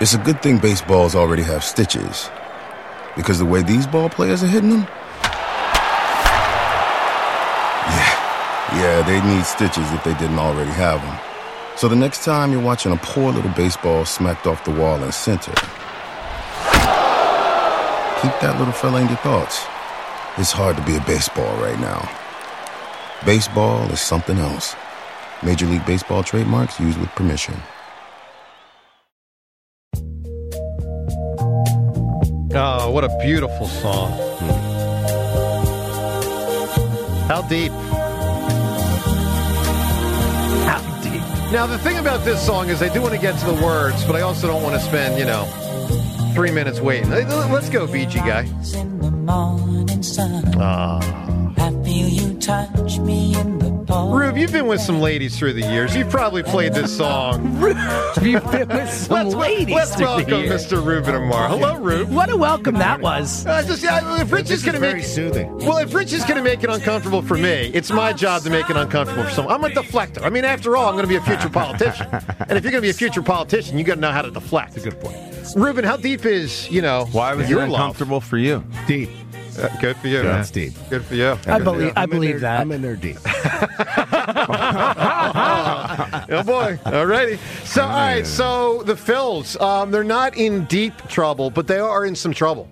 It's a good thing baseballs already have stitches, because the way these ball players are hitting them, yeah, they need stitches if they didn't already have them. So the next time you're watching a poor little baseball smacked off the wall in center, keep that little fella in your thoughts. It's hard to be a baseball right now. Baseball is something else. Major League Baseball trademarks used with permission. Oh, what a beautiful song. How deep? How deep? Now, the thing about this song is I do want to get to the words, but I also don't want to spend, 3 minutes waiting. Let's go, BG guy. I feel you touch me in the Rube, you've been with some ladies through the years. You've probably played this song. You've been with some ladies. Let's welcome Mr. Ruben Amar. Hello, Rube. What a welcome that was. If Rich is going to make soothing. Well, if Rich is going to make it uncomfortable for me, it's my job to make it uncomfortable for someone. I'm a deflector. I mean, after all, I'm going to be a future politician. And if you're going to be a future politician, you got to know how to deflect. That's a good point. Ruben, how deep is, why was it uncomfortable for you? Deep. Good for you, man. That's deep. Good for you. I believe that. I'm in there deep. Oh, boy. All righty. So, all right. So, the Phils, they're not in deep trouble, but they are in some trouble.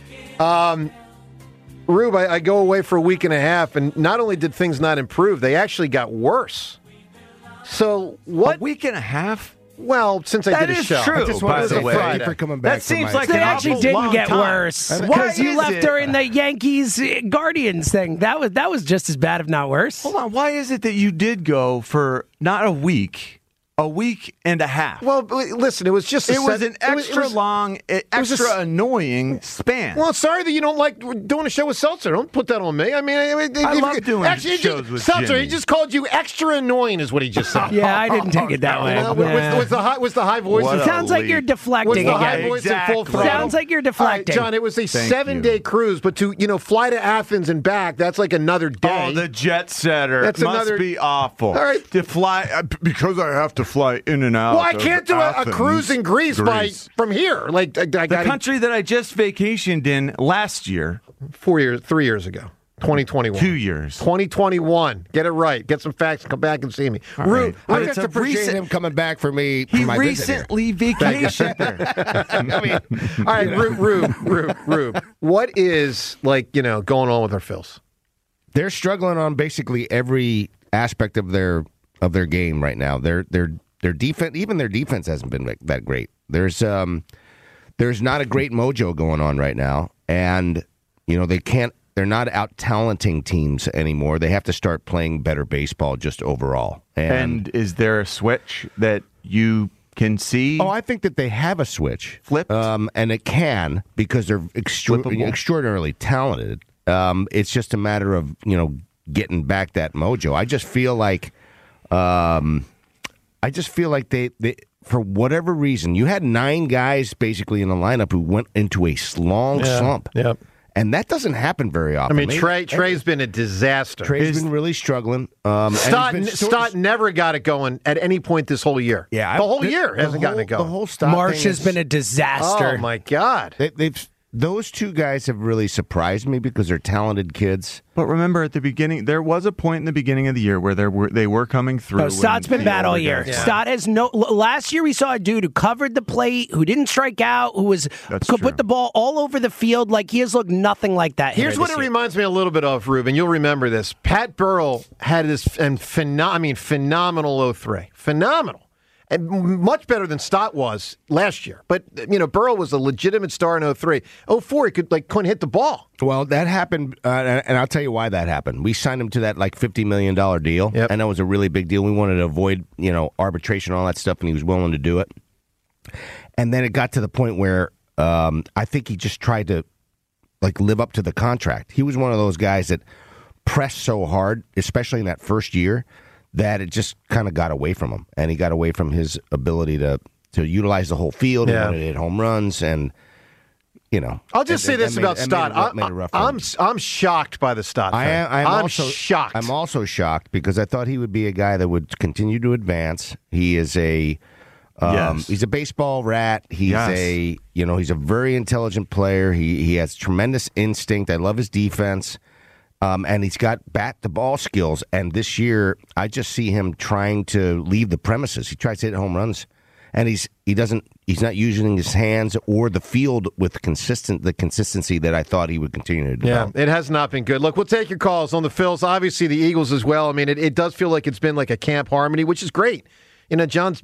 Rube, I go away for a week and a half, and not only did things not improve, they actually got worse. So, what? A week and a half? Well, since I did a show. True, I just wanted by to the say way. thank you for coming back. That seems like They an actually awful didn't long get time. worse Why because you is left it? during the Yankees Guardians thing. That was just as bad, if not worse. Hold on. Why is it that you did go for not a week and a half? Well, listen, it was just it was an extra long, extra annoying span. Well, sorry that you don't like doing a show with Seltzer. Don't put that on me. I love doing shows with Seltzer. Jimmy. He just called you extra annoying, is what he just said. Yeah, I didn't take it that way. Was the high voice? What It sounds like you're Was deflecting the high again. voice in full throttle? Sounds like you're deflecting. All right, John, it was a Thank 7-day cruise, but to fly to Athens and back, that's like another day. Oh, the jet setter. That's must another- be awful. All right. To fly, because I have to fly in and out. Well, I can't do a Athens, cruise in Greece from here. Like I the got country that I just vacationed in last year. 3 years ago, 2021. 2 years. 2021. Get it right. Get some facts. Come back and see me. Rube, I But just it's a appreciate recent- him coming back for me. He for my visit here. recently vacationed there. all right, Rube. What is going on with our Phils? They're struggling on basically every aspect of their game right now. Their defense, even their defense, hasn't been that great. There's not a great mojo going on right now, and they're not out talenting teams anymore. They have to start playing better baseball just overall. And is there a switch that you can see? I think that they have a switch Flipped? and it can, because they're Flippable? extraordinarily talented. It's just a matter of getting back that mojo. I just feel like they for whatever reason, you had 9 guys basically in the lineup who went into a long slump. Yep. And that doesn't happen very often. I mean, Trey's been a disaster. Trey's been really struggling. And Stott never got it going at any point this whole year. Yeah, the whole year hasn't gotten it going. The whole Stott Marsh thing has been a disaster. Oh my God! Those two guys have really surprised me because they're talented kids. But remember, at the beginning, there was a point in the beginning of the year where they were coming through. No, Stott's been bad all year. Yeah. Stott has last year we saw a dude who covered the plate, who didn't strike out, who could put the ball all over the field. Like, he has looked nothing like that. Here's what it reminds me a little bit of, Ruben. You'll remember this. Pat Burrell had this phenomenal 03. Phenomenal. And much better than Stott was last year. But, Burrell was a legitimate star in 03. 04, he couldn't hit the ball. Well, that happened, and I'll tell you why that happened. We signed him to that $50 million deal, and that was a really big deal. We wanted to avoid, arbitration and all that stuff, and he was willing to do it. And then it got to the point where I think he just tried to live up to the contract. He was one of those guys that pressed so hard, especially in that first year, that it just kind of got away from him, and he got away from his ability to utilize the whole field. He wanted to hit home runs, and I'll just say this about Stott. I'm shocked by the Stott thing. I'm shocked. I'm also shocked because I thought he would be a guy that would continue to advance. He is a Yes. He's a baseball rat. He's he's a very intelligent player. He has tremendous instinct. I love his defense. And he's got bat-to-ball skills. And this year, I just see him trying to leave the premises. He tries to hit home runs, and he's not using his hands or the field with the consistency that I thought he would continue to develop. Yeah, it has not been good. Look, we'll take your calls on the Phils. Obviously, the Eagles as well. I mean, it does feel like it's been like a camp harmony, which is great. You know, John's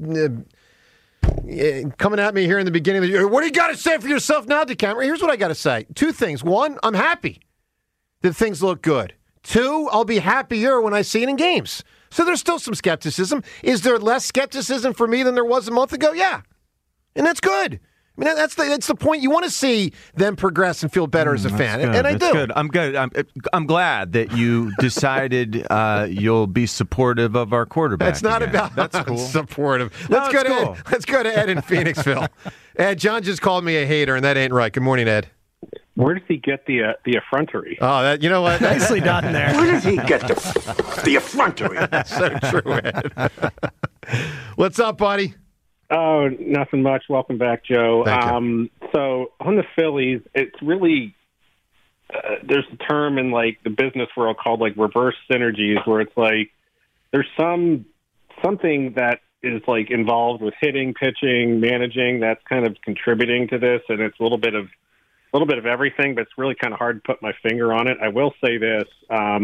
coming at me here in the beginning of the year. What do you got to say for yourself now, DeCamera? Here's what I got to say. Two things. One, I'm happy that things look good. Two, I'll be happier when I see it in games. So there's still some skepticism. Is there less skepticism for me than there was a month ago? Yeah. And that's good. I mean, that's the point. You want to see them progress and feel better as a fan. Good. And I do. Good. I'm good. I'm glad that you decided you'll be supportive of our quarterback. It's not again. about That's cool. supportive. No, Let's go to Ed in Phoenixville. Ed, John just called me a hater, and that ain't right. Good morning, Ed. Where does he get the effrontery? Oh, you know what? Nicely done there. Where does he get the effrontery? That's so true, Ed. What's up, buddy? Oh, nothing much. Welcome back, Joe. Thank you. So on the Phillies, it's really there's a term in like the business world called like reverse synergies, where it's like there's something that is like involved with hitting, pitching, managing that's kind of contributing to this, and it's a little bit of everything, but it's really kind of hard to put my finger on it. I will say this: I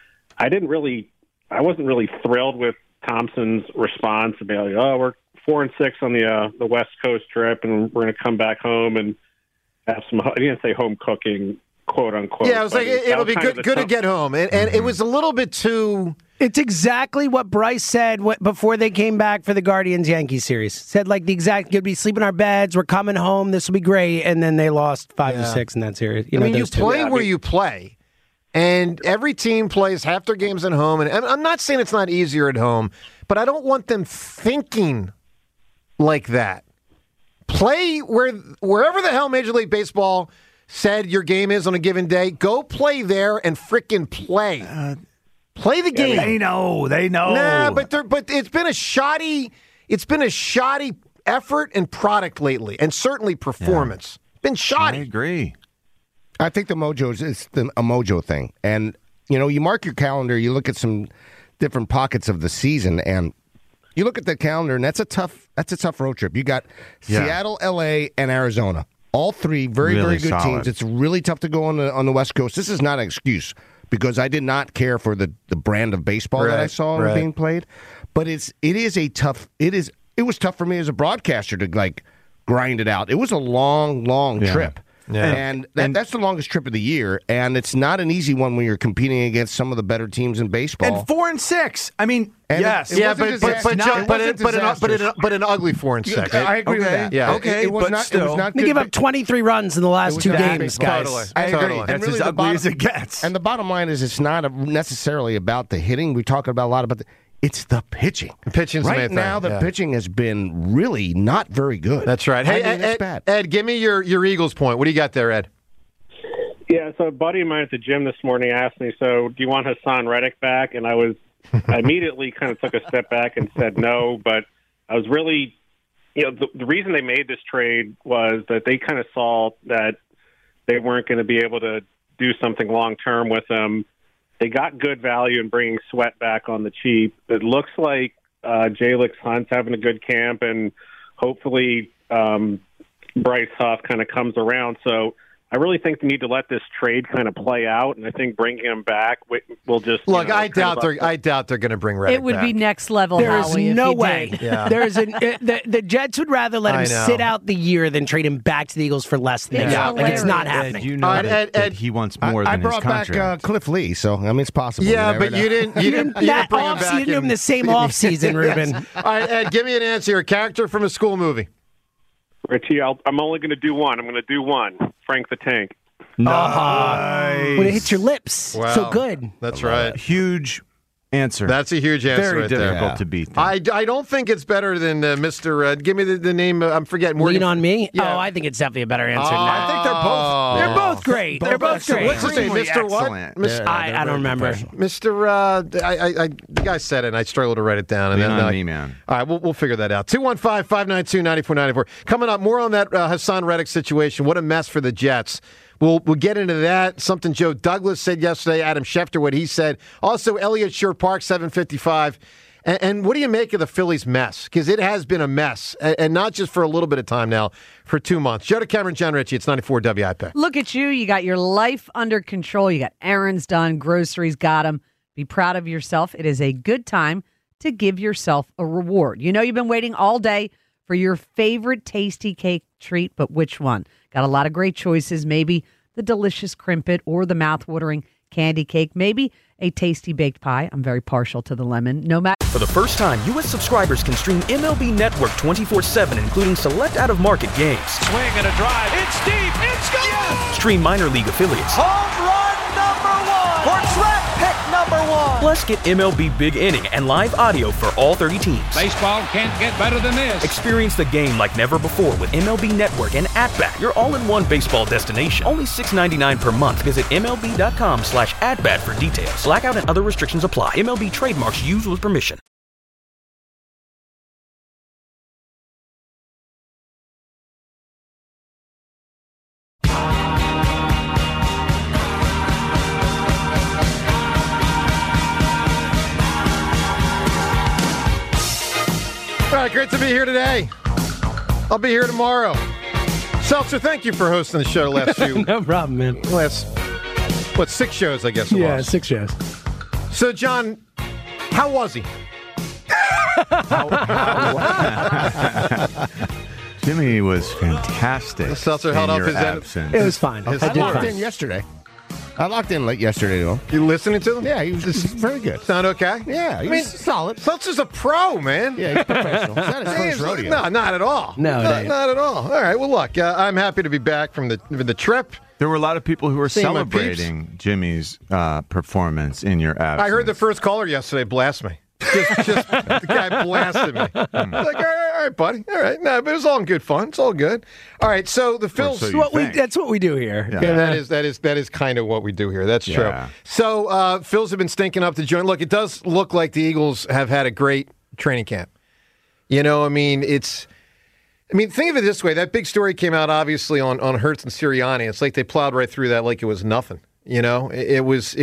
wasn't really thrilled with Thompson's response about, we're 4-6 on the West Coast trip, and we're going to come back home and have some. I didn't say home cooking, quote unquote. Yeah, it was like it'll be good to get home, and it was a little bit too. It's exactly what Bryce said before they came back for the Guardians-Yankees series. Said like the exact, you'll be sleeping in our beds, we're coming home, this will be great, and then they lost 5-6 in that series. You play where you play, and every team plays half their games at home, and I'm not saying it's not easier at home, but I don't want them thinking like that. Play wherever the hell Major League Baseball said your game is on a given day. Go play there and frickin' play. Play the game. They know. Nah, but it's been a shoddy effort and product lately, and certainly performance. Been shoddy. I agree. I think the mojo is a mojo thing, and you mark your calendar. You look at some different pockets of the season, and you look at the calendar, and that's a tough road trip. You got Seattle, L.A., and Arizona. All three very good solid teams. It's really tough to go on the West Coast. This is not an excuse, because I did not care for the brand of baseball that I saw being played. But it was tough for me as a broadcaster to like grind it out. It was a long trip. Yeah. And that's the longest trip of the year, and it's not an easy one when you're competing against some of the better teams in baseball. And 4-6. I mean, yes, but an ugly 4-6. I agree with that. Yeah, okay, it was not. It was not. They give up 23 runs in the last two games, guys. Totally. I agree. Totally. That's really as ugly as it gets. And the bottom line is, it's not necessarily about the hitting. We talk about a lot about it's the pitching. The pitching's right now. The pitching has been really not very good. That's right. Hey, Ed, give me your Eagles point. What do you got there, Ed? Yeah, so a buddy of mine at the gym this morning asked me, so do you want Hassan Reddick back? And I immediately kind of took a step back and said no, but I was really, the reason they made this trade was that they kind of saw that they weren't going to be able to do something long-term with him. They got good value in bringing Sweat back on the cheap. It looks like Jalix Hunt's having a good camp, and hopefully Bryce Huff kind of comes around. So I really think they need to let this trade kind of play out, and I think bringing him back will just look. I doubt they're going to bring Reddick. It would back. be next level. There's Howie, no if he way. did. Yeah. The Jets would rather let him sit out the year than trade him back to the Eagles for less than that. Like it's not happening. Ed, you know that he wants more than his contract. I brought back Cliff Lee, so I mean it's possible. Yeah, but you didn't bring him back. You didn't do him the same offseason, Ruben. All right, Ed, give me an answer. A character from a school movie. Richie, I'm only going to do one. I'm going to do one. Frank the Tank. Nice. When it hits your lips. Wow. So good. That's right. Huge answer. That's a huge answer. Very right difficult there. to beat. I don't think it's better than Mr. Give me the name. I'm forgetting. Lean on me? Yeah. Oh, I think it's definitely a better answer. I think they're both great. They're both great. What's his name? Mr. What? I don't remember. Mr. The guy said it, and I struggled to write it down. And Lean then on me, man. All right, we'll figure that out. 215-592-9494. Coming up, more on that Hassan Reddick situation. What a mess for the Jets. We'll get into that. Something Joe Douglas said yesterday. Adam Schefter, what he said. Also, Elliott Shore Park, 755. And what do you make of the Phillies' mess? Because it has been a mess, and not just for a little bit of time now, for 2 months. Joe DeCamera, John Ritchie, it's 94 WIP. Look at you. You got your life under control. You got errands done, groceries, got them. Be proud of yourself. It is a good time to give yourself a reward. You know you've been waiting all day for your favorite tasty cake treat, but which one? Got a lot of great choices. Maybe the delicious crimpet or the mouth-watering candy cake. Maybe a tasty baked pie. I'm very partial to the lemon. No matter. For the first time, U.S. subscribers can stream MLB Network 24/7, including select out-of-market games. Swing and a drive. It's deep. It's gone. Yes! Stream minor league affiliates. Home run number 1. For draft pick number 1. Plus, get MLB Big Inning and live audio for all 30 teams. Baseball can't get better than this. Experience the game like never before with MLB Network and At-Bat, your all-in-one baseball destination. Only $6.99 per month. Visit MLB.com/AtBat for details. Blackout and other restrictions apply. MLB trademarks used with permission. All right, great to be here today. I'll be here tomorrow. Seltzer, thank you for hosting the show last few. No problem, man. Last, 6 shows, I guess it was. 6 shows. So, John, how was he? Jimmy was fantastic. Seltzer held up his absence. It was fine. I locked in yesterday. I locked in late yesterday, though. You listening to him? Yeah, he was very good. Sound okay? Yeah, he was solid. Seltzer's a pro, man. Yeah, he's professional. It's not his first rodeo. No, not at all. No, not at all. All right, well, look, I'm happy to be back from the trip. There were a lot of people who were Seeing my celebrating Jimmy's performance in your absence. I heard the first caller yesterday blast me. Just the guy blasted me. Like, all right, buddy. All right. No, but it was all in good fun. It's all good. All right. So the Phils. That's what we do here. Yeah, that is kind of what we do here. That's true. Yeah. So Phils have been stinking up the joint. Look, it does look like the Eagles have had a great training camp. You know, I mean, think of it this way. That big story came out obviously on Hurts and Sirianni. It's like they plowed right through that like it was nothing. You know, it was.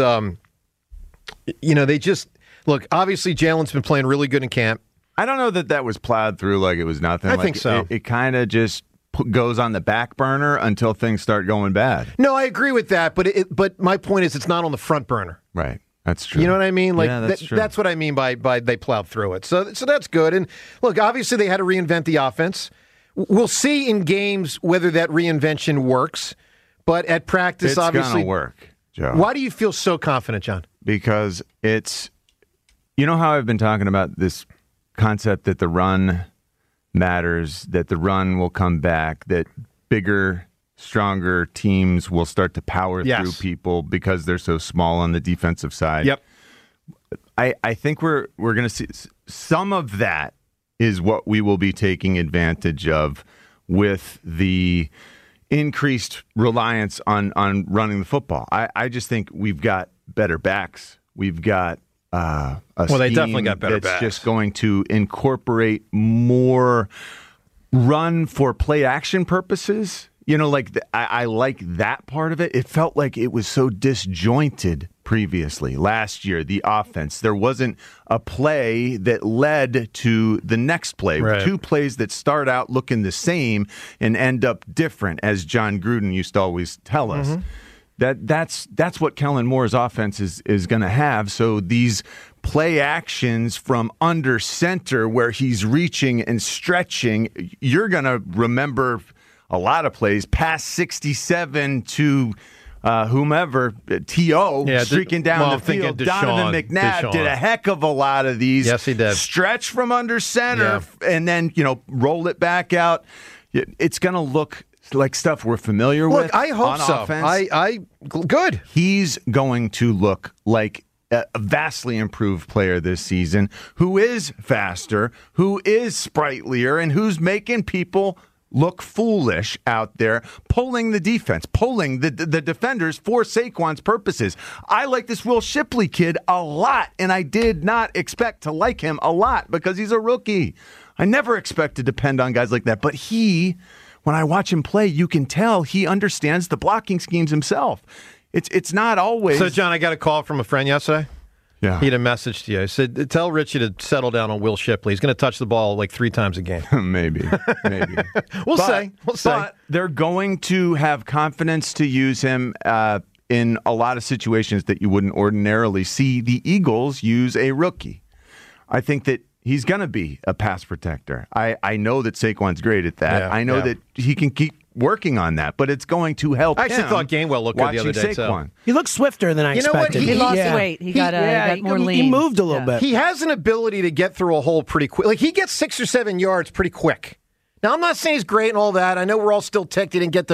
They just. Look, obviously, Jalen's been playing really good in camp. I don't know that was plowed through like it was nothing. I think so. It kind of just goes on the back burner until things start going bad. No, I agree with that, but my point is it's not on the front burner. Right. That's true. You know what I mean? Like yeah, that's true. That's what I mean by they plowed through it. So that's good. And look, obviously they had to reinvent the offense. We'll see in games whether that reinvention works. But at practice, obviously, it's gonna work, Joe. Why do you feel so confident, John? Because it's. You know how I've been talking about this concept that the run matters, that the run will come back, that bigger, stronger teams will start to power through people because they're so small on the defensive side. Yep. I think we're going to see some of that is what we will be taking advantage of with the increased reliance on running the football. I just think we've got better backs. We've got they definitely got better that's backs. Just going to incorporate more run for play action purposes. You know, like I like that part of it. It felt like it was so disjointed previously. Last year, the offense, there wasn't a play that led to the next play. Right. Two plays that start out looking the same and end up different, as John Gruden used to always tell us. Mm-hmm. That's what Kellen Moore's offense is going to have. So these play actions from under center where he's reaching and stretching, you're going to remember a lot of plays past 67 to whomever, T.O., streaking down the field. Donovan McNabb did a heck of a lot of these. Yes, he did. Stretch from under center and then, roll it back out. It's going to look like stuff we're familiar with. Look, I hope on so. Offense. Good. He's going to look like a vastly improved player this season, who is faster, who is sprightlier, and who's making people look foolish out there, pulling the defense, pulling the defenders for Saquon's purposes. I like this Will Shipley kid a lot, and I did not expect to like him a lot because he's a rookie. I never expect to depend on guys like that, but when I watch him play, you can tell he understands the blocking schemes himself. It's not always. So, John, I got a call from a friend yesterday. Yeah. He had a message to you. He said, tell Richie to settle down on Will Shipley. He's going to touch the ball like 3 times a game. Maybe. We'll say. But they're going to have confidence to use him in a lot of situations that you wouldn't ordinarily see the Eagles use a rookie. I think that he's going to be a pass protector. I know that Saquon's great at that. I know that he can keep working on that, but it's going to help him. I actually thought Gainwell looked good the other day. So. He looked swifter than I expected. He lost weight. He got more lean. He moved a little bit. He has an ability to get through a hole pretty quick. Like, he gets 6 or 7 yards pretty quick. Now, I'm not saying he's great and all that. I know we're all still ticked. He didn't get to,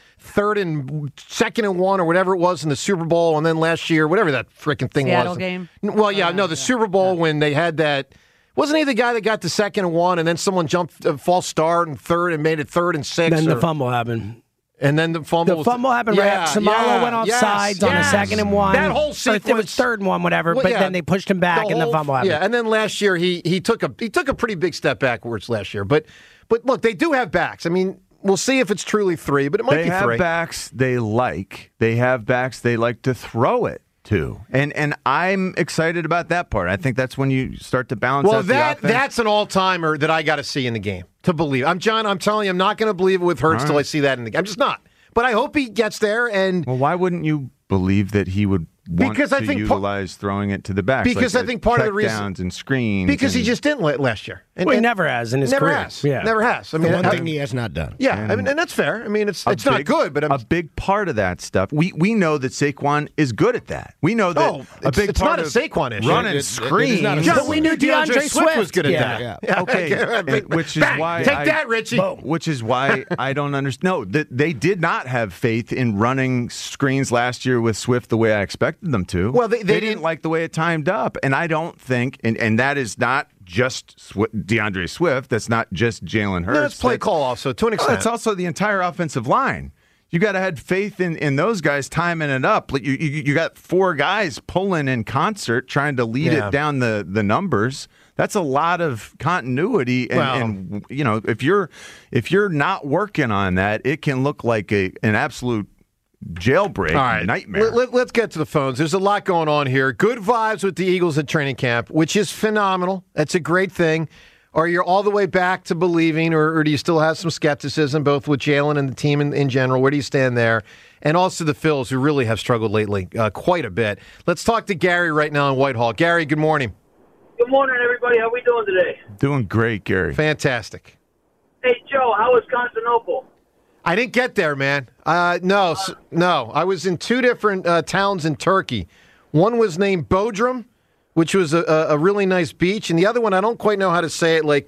3rd and 2nd and 1 or whatever it was in the Super Bowl, and then last year, whatever that freaking thing Seattle was. game? Well, the Super Bowl when they had that. Wasn't he the guy that got to 2nd and 1, and then someone jumped a false start and 3rd and made it 3rd and 6? Then the fumble happened. And then the fumble. The fumble happened right after Samalo went off sides on a 2nd and 1. That whole sequence. It was 3rd and 1, whatever. But then they pushed him back, and the fumble happened. Yeah, and then last year he took a pretty big step backwards last year. But look, they do have backs. I mean, we'll see if it's truly 3, but it might be 3. They have backs they like. They have backs they like to throw it to. And I'm excited about that part. I think that's when you start to balance out the offense. That's an all-timer that I got to see in the game to believe. I'm telling you, I'm not going to believe it with Hurts till I see that in the game. I'm just not. But I hope he gets there. And well, why wouldn't you believe that he would want to utilize throwing it to the back? Because I think part of the reason downs and screens. Because he just didn't last year. He never has in his career. Never has. I mean, one thing he has not done. Yeah, and that's fair. I mean, it's not good, but a big part of that stuff. We know that Saquon is good at that. We know that it's not a Saquon issue. Running screens. But we knew DeAndre Swift was good at that. Yeah. Okay, which is why take that, Richie. Which is why I don't understand. No, they did not have faith in running screens last year with Swift the way I expected them to. Well, they didn't like the way it timed up, and I don't think, and that is not just DeAndre Swift. That's not just Jalen Hurts. No, it's play call also, to an extent. It's also the entire offensive line. You got to have faith in those guys timing it up. You got 4 guys pulling in concert, trying to lead it down the numbers. That's a lot of continuity, and you know, if you're not working on that, it can look like an absolute jailbreak nightmare. Let's get to the phones. There's a lot going on here. Good vibes with the Eagles at training camp, which is phenomenal. That's a great thing. Are you all the way back to believing, or do you still have some skepticism, both with Jalen and the team in general? Where do you stand there? And also the Phils, who really have struggled lately quite a bit. Let's talk to Gary right now in Whitehall. Gary, good morning. Good morning, everybody. How we doing today? Doing great, Gary. Fantastic. Hey, Joe, how was Constantinople? I didn't get there, man. No. I was in 2 different towns in Turkey. One was named Bodrum, which was a really nice beach, and the other one, I don't quite know how to say it, like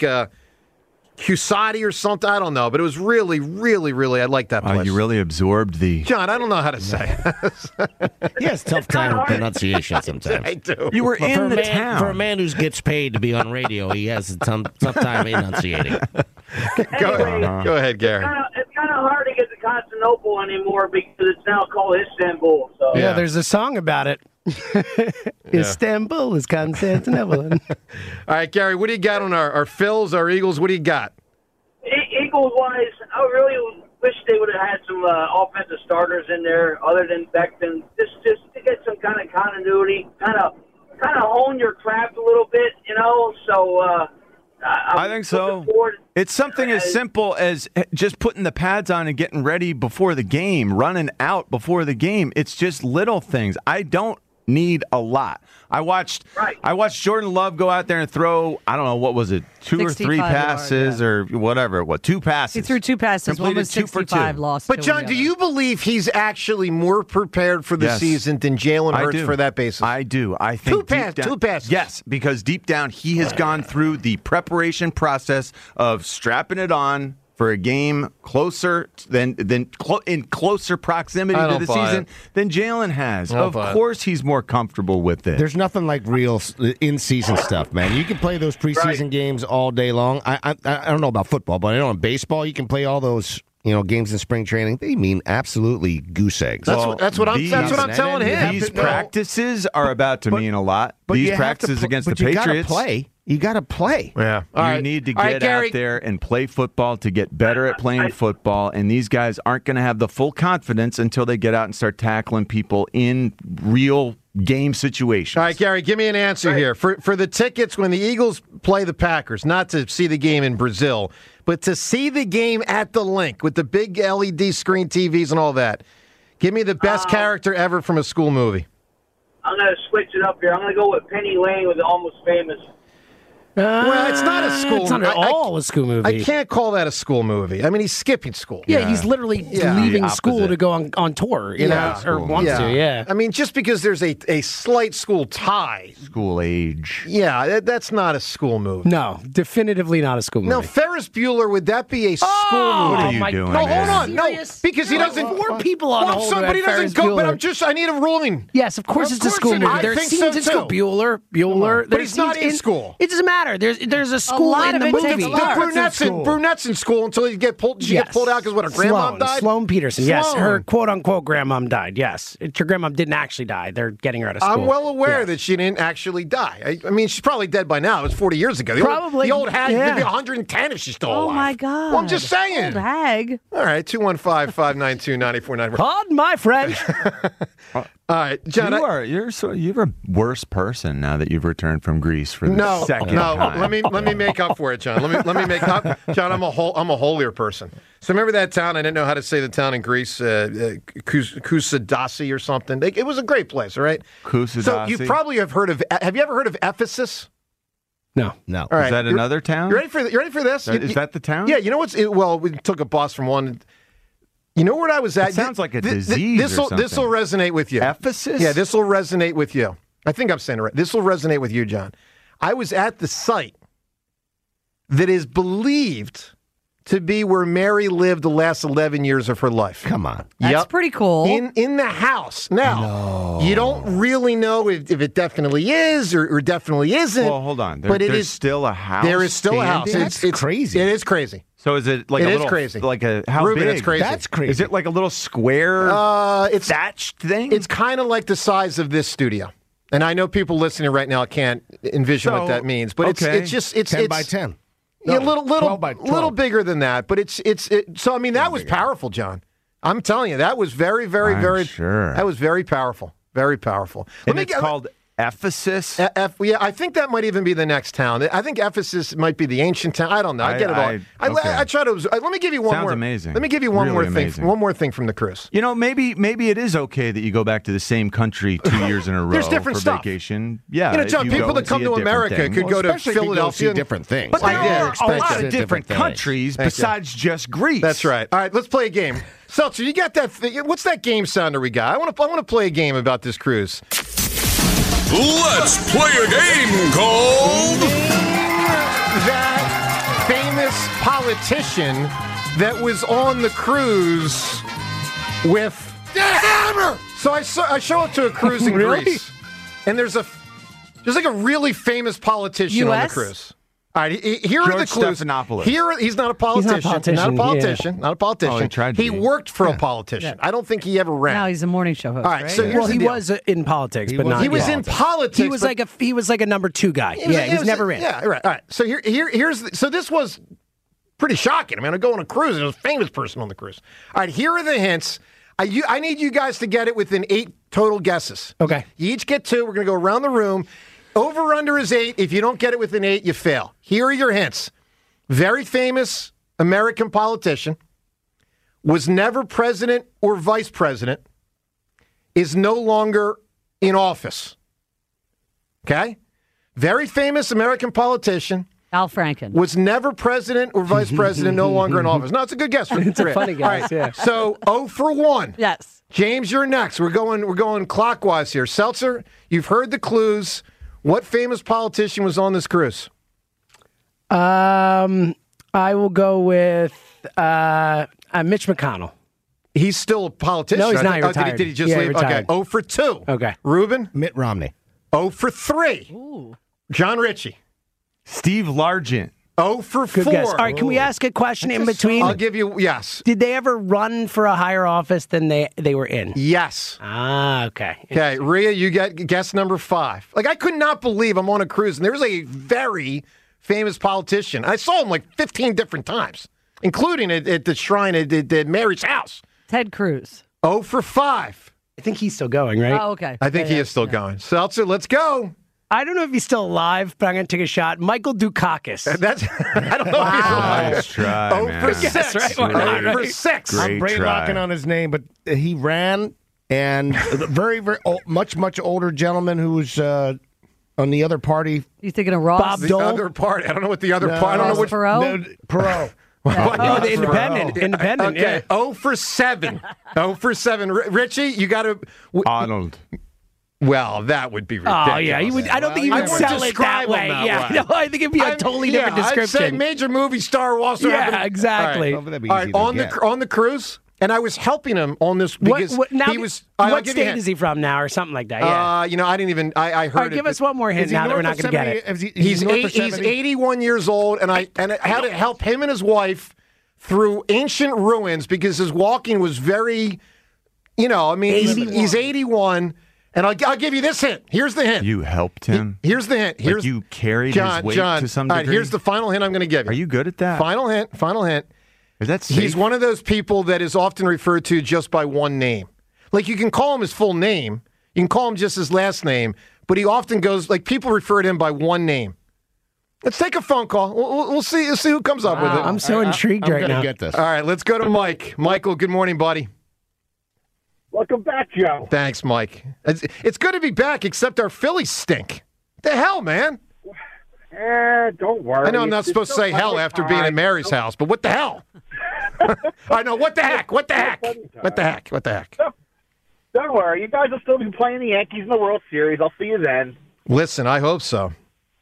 Cusati or something. I don't know, but it was really, really, really, I like that place. You really absorbed the... John, I don't know how to say it. He has tough time with pronunciation sometimes. I do. You were in the town. For a man who gets paid to be on radio, he has a tough time enunciating. Go ahead, Gary. It's kind of hard to get to Constantinople anymore because it's now called Istanbul. So. Yeah, there's a song about it. Istanbul is Constantinople. All right, Gary, what do you got on our Phils, our Eagles? What do you got? Eagles-wise, I really wish they would have had some offensive starters in there other than Becton, just to get some kind of continuity, kind of hone your craft a little bit, you know. So I think so. It's something as simple as just putting the pads on and getting ready before the game, running out before the game. It's just little things. I don't need a lot. I watched Jordan Love go out there and throw, I don't know, what was it, 2 or 3 passes or whatever. 2 passes. He threw 2 passes. One was 65, lost. But, John, do you believe he's actually more prepared for the season than Jalen Hurts for that basis? I do. I think 2 passes. Yes, because deep down he has gone through the preparation process of strapping it on for a game closer in closer proximity to the season than Jalen has. Of course, he's more comfortable with it. There's nothing like real in-season stuff, man. You can play those preseason games all day long. I don't know about football, but I know in baseball you can play all those games in spring training. They mean absolutely goose eggs. That's what I'm telling him. These practices are about to mean a lot. But these practices against the Patriots. You got to play. Yeah. You need to get out there and play football to get better at playing football. And these guys aren't going to have the full confidence until they get out and start tackling people in real game situations. All right, Gary, give me an answer here. For the tickets when the Eagles play the Packers, not to see the game in Brazil, but to see the game at the Link with the big LED screen TVs and all that, give me the best character ever from a school movie. I'm going to switch it up here. I'm going to go with Penny Lane with the Almost Famous. Well, it's not a school. It's not at all a school movie. I can't call that a school movie. I mean, he's skipping school. Yeah, he's literally leaving school to go on tour, or wants to, yeah. I mean, just because there's a slight school tie. School age. Yeah, that's not a school movie. No, definitively not a school movie. No, Ferris Bueller, would that be a school movie? What are you doing? No, hold on. Serious? No, because he doesn't. Four people on hold. But he doesn't go. But I need a ruling. Yes, of course it's a school movie. There's scenes in school. Bueller. But he's not in school. It doesn't matter. There's a school in the movie. The brunette's in school until you get pulled. She gets pulled out because her grandma died. Sloan Peterson. Yes, her quote unquote grandmom died. Yes, her grandmom didn't actually die. They're getting her out of school. I'm well aware that she didn't actually die. I mean, she's probably dead by now. It was 40 years ago. The old hag could be 110 if she's still alive. Oh my God! Well, I'm just saying. Old hag. All right, 215-592-9494. Pardon my French. All right, John. You're a worse person now that you've returned from Greece for the second time. Let me make up for it, John. Let me make up, John. I'm a holier person. So remember that town? I didn't know how to say the town in Greece, Kusadasi or something. It was a great place, all right. Kusadasi. So you probably have heard of. Have you ever heard of Ephesus? No. All right. Is that another town? You ready for this? Is that the town? Yeah. You know what's? Well, we took a bus from one. You know where I was at? It sounds like a disease or something. This will resonate with you. Ephesus? Yeah, this will resonate with you. I think I'm saying it right. This will resonate with you, John. I was at the site that is believed to be where Mary lived the last 11 years of her life. Come on. That's pretty cool. In the house. Now, you don't really know if it definitely is or definitely isn't. Well, hold on. There's still a house. There is still a house. It's crazy. It is crazy. So is it like crazy. Like how Ruben, big? it's crazy. That's crazy. Is it like a little square it's thatched thing? It's kind of like the size of this studio. And I know people listening right now can't envision what that means, but it's just 10 by 10. Yeah, No, 12 by 12. little bigger than that, but so I mean that was powerful, John. I'm telling you, that was very, very, very. Sure. That was very powerful, very powerful. It's called Ephesus. Yeah, I think that might even be the next town. I think Ephesus might be the ancient town. I don't know. I get it all. I try to. Let me give you one Sounds more. amazing. Let me give you one Really more thing. amazing. One more thing from the cruise. You know, maybe it is okay that you go back to the same country 2 years in a row There's different for stuff. vacation. Yeah, You know, John, you people go that and come see to a different America thing. could go to especially if you go Philadelphia. see different things. But there I did are a expect lot that. of different things. countries Thank you. besides just Greece. That's right. All right, let's play a game. Seltzer, you got that? What's that game sounder we got? I want to play a game about this cruise. Let's play a game called That famous politician that was on the cruise with the hammer. So I show up to a cruise in Really? Greece, and there's like a really famous politician on the US? cruise. All right, here are the George clues. Stephanopoulos. He's not a politician. Not a politician. yeah. Not a politician. Oh, he tried to be. worked for a politician. I don't think he ever ran. Now he's a morning show host. All right, right? so here's Well, the he deal. was in politics, but not. He was in politics. He was but- like a number two guy. He's never ran. Yeah, right. All right. So so this was pretty shocking. I mean, I go on a cruise and there's a famous person on the cruise. All right, here are the hints. I need you guys to get it within 8 total guesses. Okay. You each get 2. We're going to go around the room. Over under is 8. If you don't get it within 8, you fail. Here are your hints. Very famous American politician. Was never president or vice president. Is no longer in office. Okay? Very famous American politician. Al Franken. Was never president or vice president, no longer in office. No, it's a good guess. It's a funny guess, All right, yeah. So 0 for 1. Yes. James, you're next. We're going clockwise here. Seltzer, you've heard the clues. What famous politician was on this cruise? I will go with Mitch McConnell. He's still a politician. No, he's not. I think. Retired. Did he just leave? Retired. Okay. 0 for 2. Okay. Ruben? Mitt Romney. 0 for 3. Ooh. John Ritchie? Steve Largent. 0 for 4. Good guess. All right, can we ask a question in between? I'll give you, yes. Did they ever run for a higher office than they were in? Yes. Ah, okay. Okay, Rhea, you get guess number 5. Like, I could not believe I'm on a cruise, and there's a very famous politician. I saw him like 15 different times, including at the shrine at Mary's house. Ted Cruz. 0 for 5. I think he's still going, right? Oh, okay. I think he is still going. Seltzer, let's go. I don't know if he's still alive, but I'm going to take a shot. Michael Dukakis. That's I don't know if he's alive. Nice try, 0 man. for 6. Right? Why not, 0 for right? 6. I'm brain locking on his name, but he ran, and a very, very old, much older gentleman who was on the other party. You thinking of Ross? Bob The Dole? other party. I don't know what the other party. I don't know Ross which. Perot? Perot. Oh, the independent. Okay, Yeah. 0 for 7. 0 for 7. Richie, you got to. Arnold. Well, that would be ridiculous. Oh, yeah. I don't think he would sell it that way. Yeah, no, I think it'd be a totally different description. I'd say major movie star will also have Yeah, exactly. All right, on the cruise, and I was helping him on this because he was. What state is he from now, or something like that? Yeah. I didn't even. I heard. All right, it, give us one more hint now that we're not going to get it. He's 81 years old, and I had to help him and his wife through ancient ruins because his walking was very. He's 81. And I'll give you this hint. Here's the hint. You helped him? Here's the hint. Like you carried his weight to some degree? All right, here's the final hint I'm going to give you. Are you good at that? Final hint. Is that safe? He's one of those people that is often referred to just by one name. Like, you can call him his full name. You can call him just his last name. But he often goes, like, people refer to him by one name. Let's take a phone call. We'll see who comes up with it. I'm so intrigued right now. Get this. All right, let's go to Mike. Michael, good morning, buddy. Welcome back, Joe. Thanks, Mike. It's good to be back, except our Phillies stink. The hell, man? Don't worry. I know I'm not supposed to say hell after being at Mary's house, but what the hell? I know. What the heck? What the heck? What the heck? What the heck? Don't worry. You guys will still be playing the Yankees in the World Series. I'll see you then. Listen, I hope so.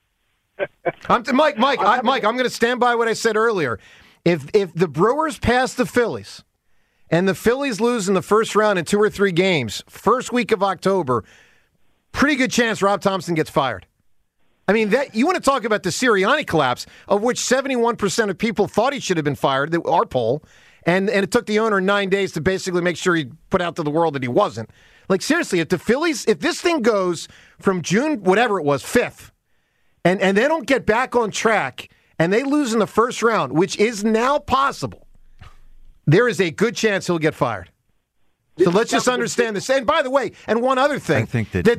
Mike, I'm going to stand by what I said earlier. If the Brewers pass the Phillies and the Phillies lose in the first round in 2 or 3 games, first week of October, pretty good chance Rob Thompson gets fired. I mean, that you want to talk about the Sirianni collapse, of which 71% of people thought he should have been fired, our poll, and it took the owner 9 days to basically make sure he put out to the world that he wasn't. Like, seriously, if this thing goes from June, whatever it was, 5th, and they don't get back on track, and they lose in the first round, which is now possible, there is a good chance he'll get fired. So let's just understand this. And by the way, and one other thing, I think that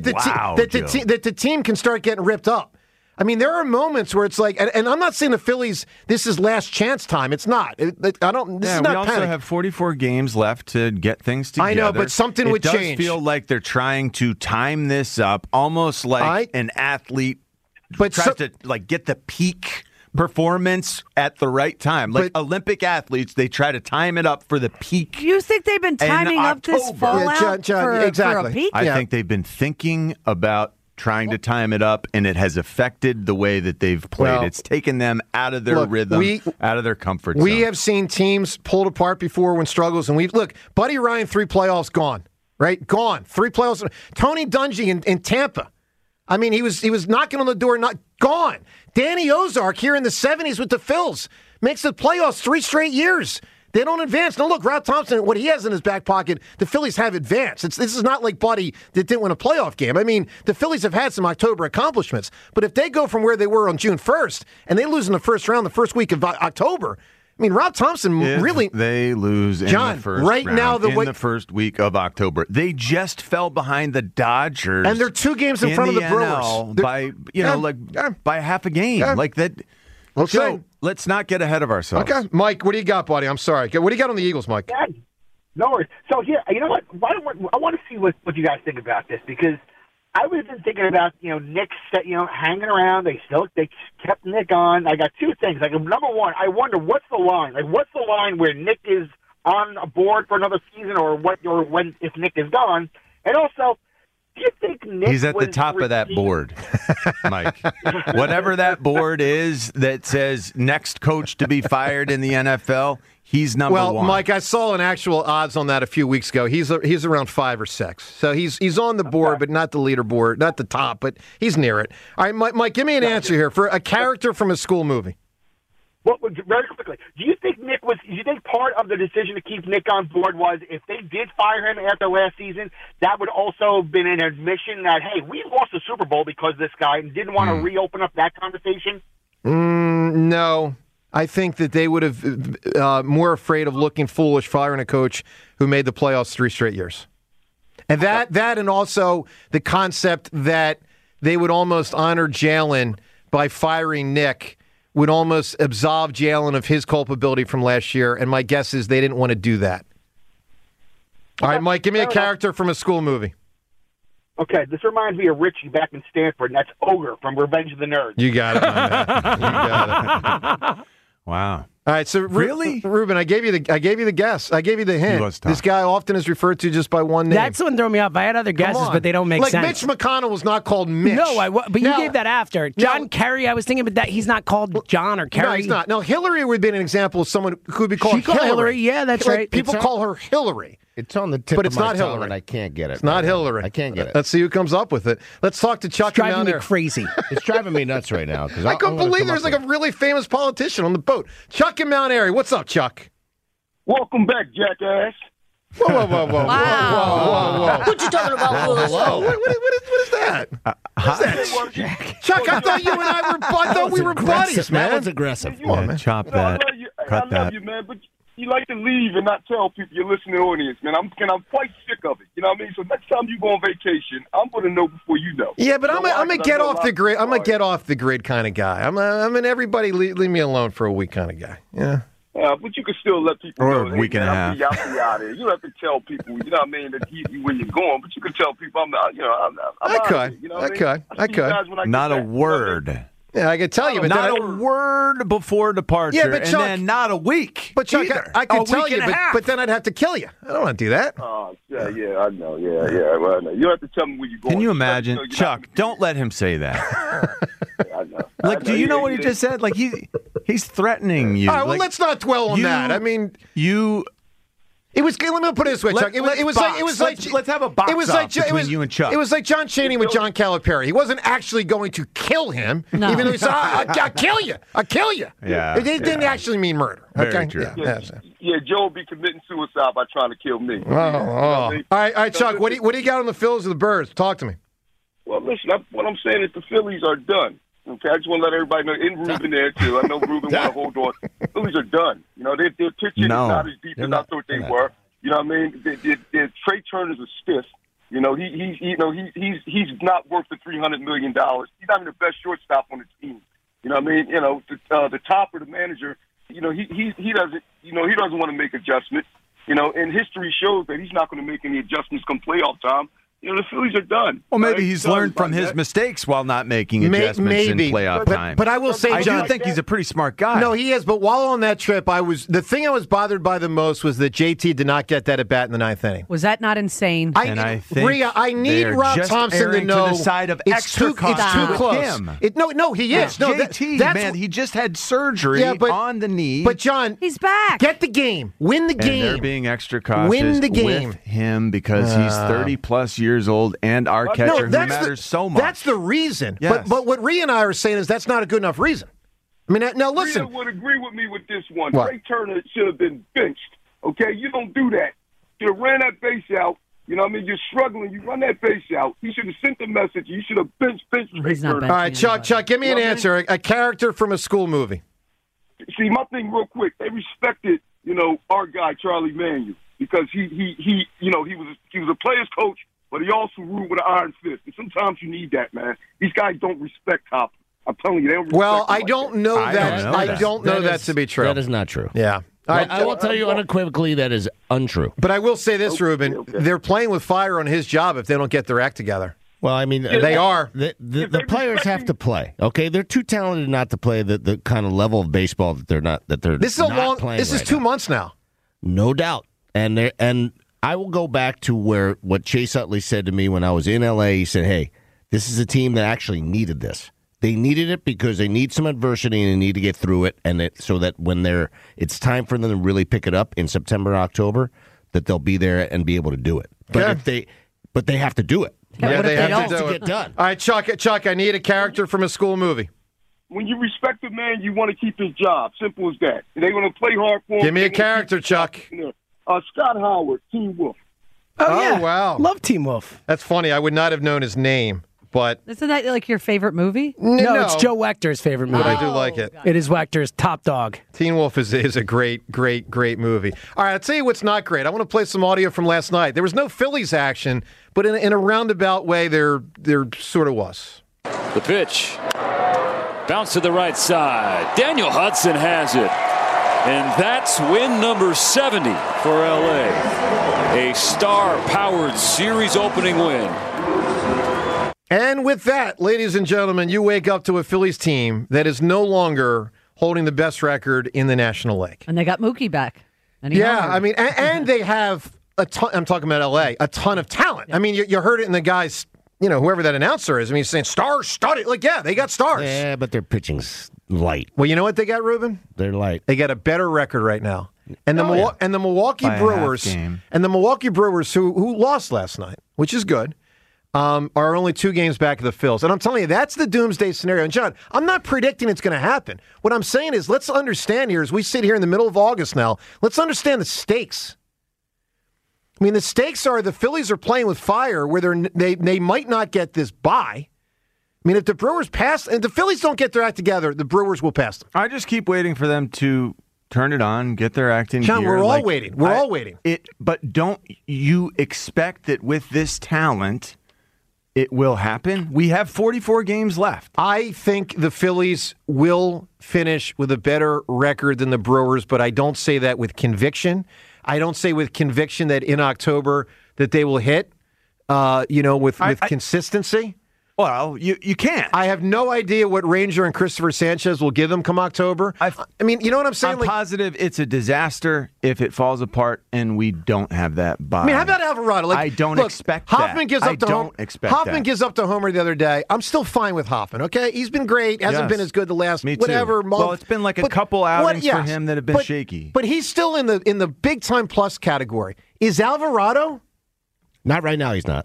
the team can start getting ripped up. I mean, there are moments where it's like, and I'm not saying the Phillies, this is last chance time. It's not. This is not we also panic. have 44 games left to get things together. I know, but something would change. It does feel like they're trying to time this up, almost like an athlete tries to get the peak performance at the right time. Like Olympic athletes, they try to time it up for the peak. Do you think they've been timing up this fallout for a peak? I think they've been thinking about trying to time it up, and it has affected the way that they've played. Well, it's taken them out of their rhythm, out of their comfort zone. We have seen teams pulled apart before when struggles, and look, Buddy Ryan, 3 playoffs gone, right? Gone. 3 playoffs. Tony Dungy in Tampa. I mean, he was knocking on the door, not gone. Danny Ozark here in the 70s with the Phils makes the playoffs 3 straight years. They don't advance. Now, look, Rob Thompson, what he has in his back pocket, the Phillies have advanced. This is not like Buddy that didn't win a playoff game. I mean, the Phillies have had some October accomplishments. But if they go from where they were on June 1st and they lose in the first round the first week of October, I mean, Rob Thompson really... They lose in the first right round, now, the first week of October. They just fell behind the Dodgers. And they're 2 games in front of the NL Brewers. by half a game. Yeah. Like that. So let's not get ahead of ourselves. Okay. Mike, what do you got, buddy? I'm sorry. What do you got on the Eagles, Mike? Yeah, no worries. So here, you know what? I want to see what you guys think about this, because I was been thinking about, Nick, hanging around. They kept Nick on. I got 2 things. Like, number one, I wonder what's the line. Like, what's the line where Nick is on a board for another season, or when if Nick is gone? And also, do you think Nick He's at the top of that board, Mike. Whatever that board is that says next coach to be fired in the NFL, He's number well, one. Mike, I saw an actual odds on that a few weeks ago. He's around 5 or 6. So he's on the board, but not the leaderboard, not the top, but he's near it. All right, Mike, give me an answer here for a character from a school movie. Very quickly, do you think part of the decision to keep Nick on board was if they did fire him after last season, that would also have been an admission that, hey, we lost the Super Bowl because of this guy and didn't want to reopen up that conversation? No. I think that they would have more afraid of looking foolish firing a coach who made the playoffs 3 straight years. And that and also the concept that they would almost honor Jalen by firing Nick would almost absolve Jalen of his culpability from last year, and my guess is they didn't want to do that. All right, Mike, give me a character from a school movie. Okay, this reminds me of Richie back in Stanford, and that's Ogre from Revenge of the Nerds. You got it, my man. You got it. Wow. All right, so really, Ruben, I gave you the guess. I gave you the hint. This guy often is referred to just by one name. That's what threw me off. I had other guesses, but they don't make sense. Like Mitch McConnell was not called Mitch. No, but you gave that after. John Kerry, I was thinking, but that he's not called John or Kerry. No, he's not. No, Hillary would be an example of someone who would be called Hillary. Yeah, that's right. People call her Hillary. It's on the tip but of it's my not tongue, Hillary. and I can't get it. It's not Hillary. I can't get it. Let's see who comes up with it. Let's talk to Chuck. It's driving down me there. crazy. It's driving me nuts right now. I couldn't believe there's like a really famous politician on the boat. Chuck in Mount Airy. What's up, Chuck? Welcome back, jackass. Whoa. Whoa. What you talking about? Hello. What is that? Chuck, I thought you and I were buddies, man. That was aggressive. Come on, man. Chop that. Cut that. I love you, man, but you like to leave and not tell people you're listening audience, man. I'm quite sick of it. You know what I mean? So next time you go on vacation, I'm going to know before you know. Yeah, but I'm a get off the grid. I'm a get off the grid kind of guy. I'm an everybody leave me alone for a week kind of guy. Yeah. But you can still let people or know. A week and a half. I'll be out here. You don't have to tell people, you know what I mean, that where you're going, but you can tell people I'm out, I'm out here, you know what I mean? Not a word. Yeah, I can tell you, but not a word before departure, yeah, but Chuck, and then not a week. But Chuck, I could tell you, but then I'd have to kill you. I don't want to do that. Oh, yeah, I know, yeah. Well, I know. You don't have to tell me where you're going. Can you imagine, Chuck? Don't let him say that. I know. Like, do you know what he just said? Like he's threatening you. All right, well, let's not dwell on that. I mean, It was. Let me put it this way, Chuck. It was like. Let's have a box between you and Chuck. It was like John Chaney with John Calipari. He wasn't actually going to kill him, even though he said, "I'll kill you. I'll kill you." Yeah, it didn't actually mean murder. Very okay. true. Yeah, Joe will be committing suicide by trying to kill me. All right, Chuck. What do you got on the Phils or the Birds? Talk to me. Well, listen. What I'm saying is the Phillies are done. Okay, I just want to let everybody know. And Ruben there too. I know Ruben want to hold on. Phillies are done. You know, their pitching is not as deep as I thought they were. You know what I mean? Trey Turner's a stiff. You know, he's not worth the $300 million. He's not even the best shortstop on the team. You know what I mean? You know, the Topper, the manager. You know, he doesn't want to make adjustments. You know, and history shows that he's not going to make any adjustments come playoff time. You know, the Phillies are done. Well, maybe he's learned from his mistakes while not making adjustments in playoff time. But I will say, John, I do think he's a pretty smart guy. No, he is. But while on that trip, the thing I was bothered by the most was that JT did not get that at bat in the ninth inning. Was that not insane? I think Rhea, I need Rob Thompson to know to the side of it's too close. Him. No, he is. No, JT, man, he just had surgery on the knee. But John, he's back. Get the game. Win the game. And they're being extra cautious. Win the game with him because he's 30+ years old and our catcher who matters so much. That's the reason. Yes. But what Rhea and I are saying is that's not a good enough reason. I mean, now listen. Rhea would agree with me with this one. What? Trey Turner should have been benched. Okay, you don't do that. You should have ran that base out. You know what I mean? You're struggling. You run that base out. He should have sent the message. You should have benched Trey Turner. All right, Chuck, give me an answer. A character from a school movie. See, my thing real quick. They respected, our guy Charlie Manuel because he was a player's coach. But he also ruled with an iron fist. And sometimes you need that, man. These guys don't respect Hopper. I'm telling you, they don't respect him I don't know that. I don't know that to be true. That is not true. Yeah. All right, I will tell you unequivocally that is untrue. But I will say this, Ruben. Okay. They're playing with fire on his job if they don't get their act together. Well, I mean, they are. The players have to play. Okay, they're too talented not to play the kind of level of baseball that they're not. This is 2 months now. No doubt, and I will go back to what Chase Utley said to me when I was in L.A. He said, "Hey, this is a team that actually needed this. They needed it because they need some adversity and they need to get through it, so that when it's time for them to really pick it up in September, October, that they'll be there and be able to do it. But they have to do it. Yeah, they have to do get done. All right, Chuck, I need a character from a school movie. When you respect a man, you want to keep his job. Simple as that. They're going to play hard for him. Give me a character, Chuck. Scott Howard, Teen Wolf. Oh, yeah. Wow. Love Teen Wolf. That's funny. I would not have known his name, but... Isn't that like your favorite movie? No, it's Joe Wechter's favorite movie. But I do like it. It is Wechter's top dog. Teen Wolf is a great movie. All right, I'll tell you what's not great. I want to play some audio from last night. There was no Phillies action, but in a roundabout way, there sort of was. The pitch. Bounce to the right side. Daniel Hudson has it. And that's win number 70 for L.A. A star-powered series opening win. And with that, ladies and gentlemen, you wake up to a Phillies team that is no longer holding the best record in the National League. And they got Mookie back. Yeah, I mean, and they have a ton, I'm talking about L.A., a ton of talent. Yeah. I mean, you heard it in the guys, whoever that announcer is. I mean, he's saying star-studded. Like, yeah, they got stars. Yeah, but their pitching's light. Well, you know what they got, Ruben? They're light. They got a better record right now. And the Milwaukee Brewers and the Milwaukee Brewers who lost last night, which is good, are only 2 games back of the Phils. And I'm telling you, that's the doomsday scenario. And John, I'm not predicting it's going to happen. What I'm saying is, let's understand here as we sit here in the middle of August now, let's understand the stakes. I mean, the stakes are the Phillies are playing with fire where they might not get this bye. I mean, if the Brewers pass, and the Phillies don't get their act together, the Brewers will pass them. I just keep waiting for them to turn it on, get their act in John, gear. we're all waiting. We're all waiting. But don't you expect that with this talent, it will happen? We have 44 games left. I think the Phillies will finish with a better record than the Brewers, but I don't say that with conviction. I don't say with conviction that in October that they will hit, with consistency. Well, you can't. I have no idea what Ranger and Christopher Sanchez will give them come October. I mean, you know what I'm saying? I'm positive it's a disaster if it falls apart and we don't have that bye. I mean, how about Alvarado? I don't expect that. Hoffman gives up to Homer the other day. I'm still fine with Hoffman, okay? He's been great. Hasn't been as good the last whatever month. Well, it's been like a couple outings for him that have been shaky. But he's still in the big time plus category. Is Alvarado? Not right now, he's not.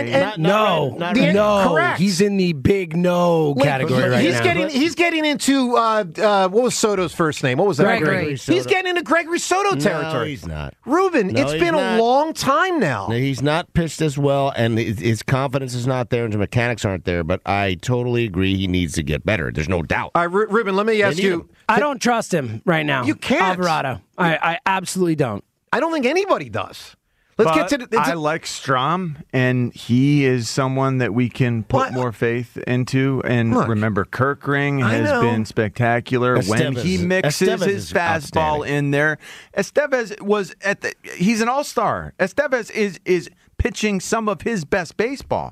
No. Correct. He's in the big no category right now. He's getting into, what was Soto's first name? What was that? Gregory. He's getting into Gregory Soto territory. No, he's not. Ruben, it's been a long time now. No, he's not pitched as well, and his confidence is not there, and the mechanics aren't there, but I totally agree he needs to get better. There's no doubt. All right, Ruben, let me ask you. I don't trust him right now. You can't. Alvarado. I absolutely don't. I don't think anybody does. Let's get to I like Strom, and he is someone that we can put more faith into. And remember, Kirkring has been spectacular when he mixes his fastball in there. Estevez was he's an all-star. Estevez is pitching some of his best baseball.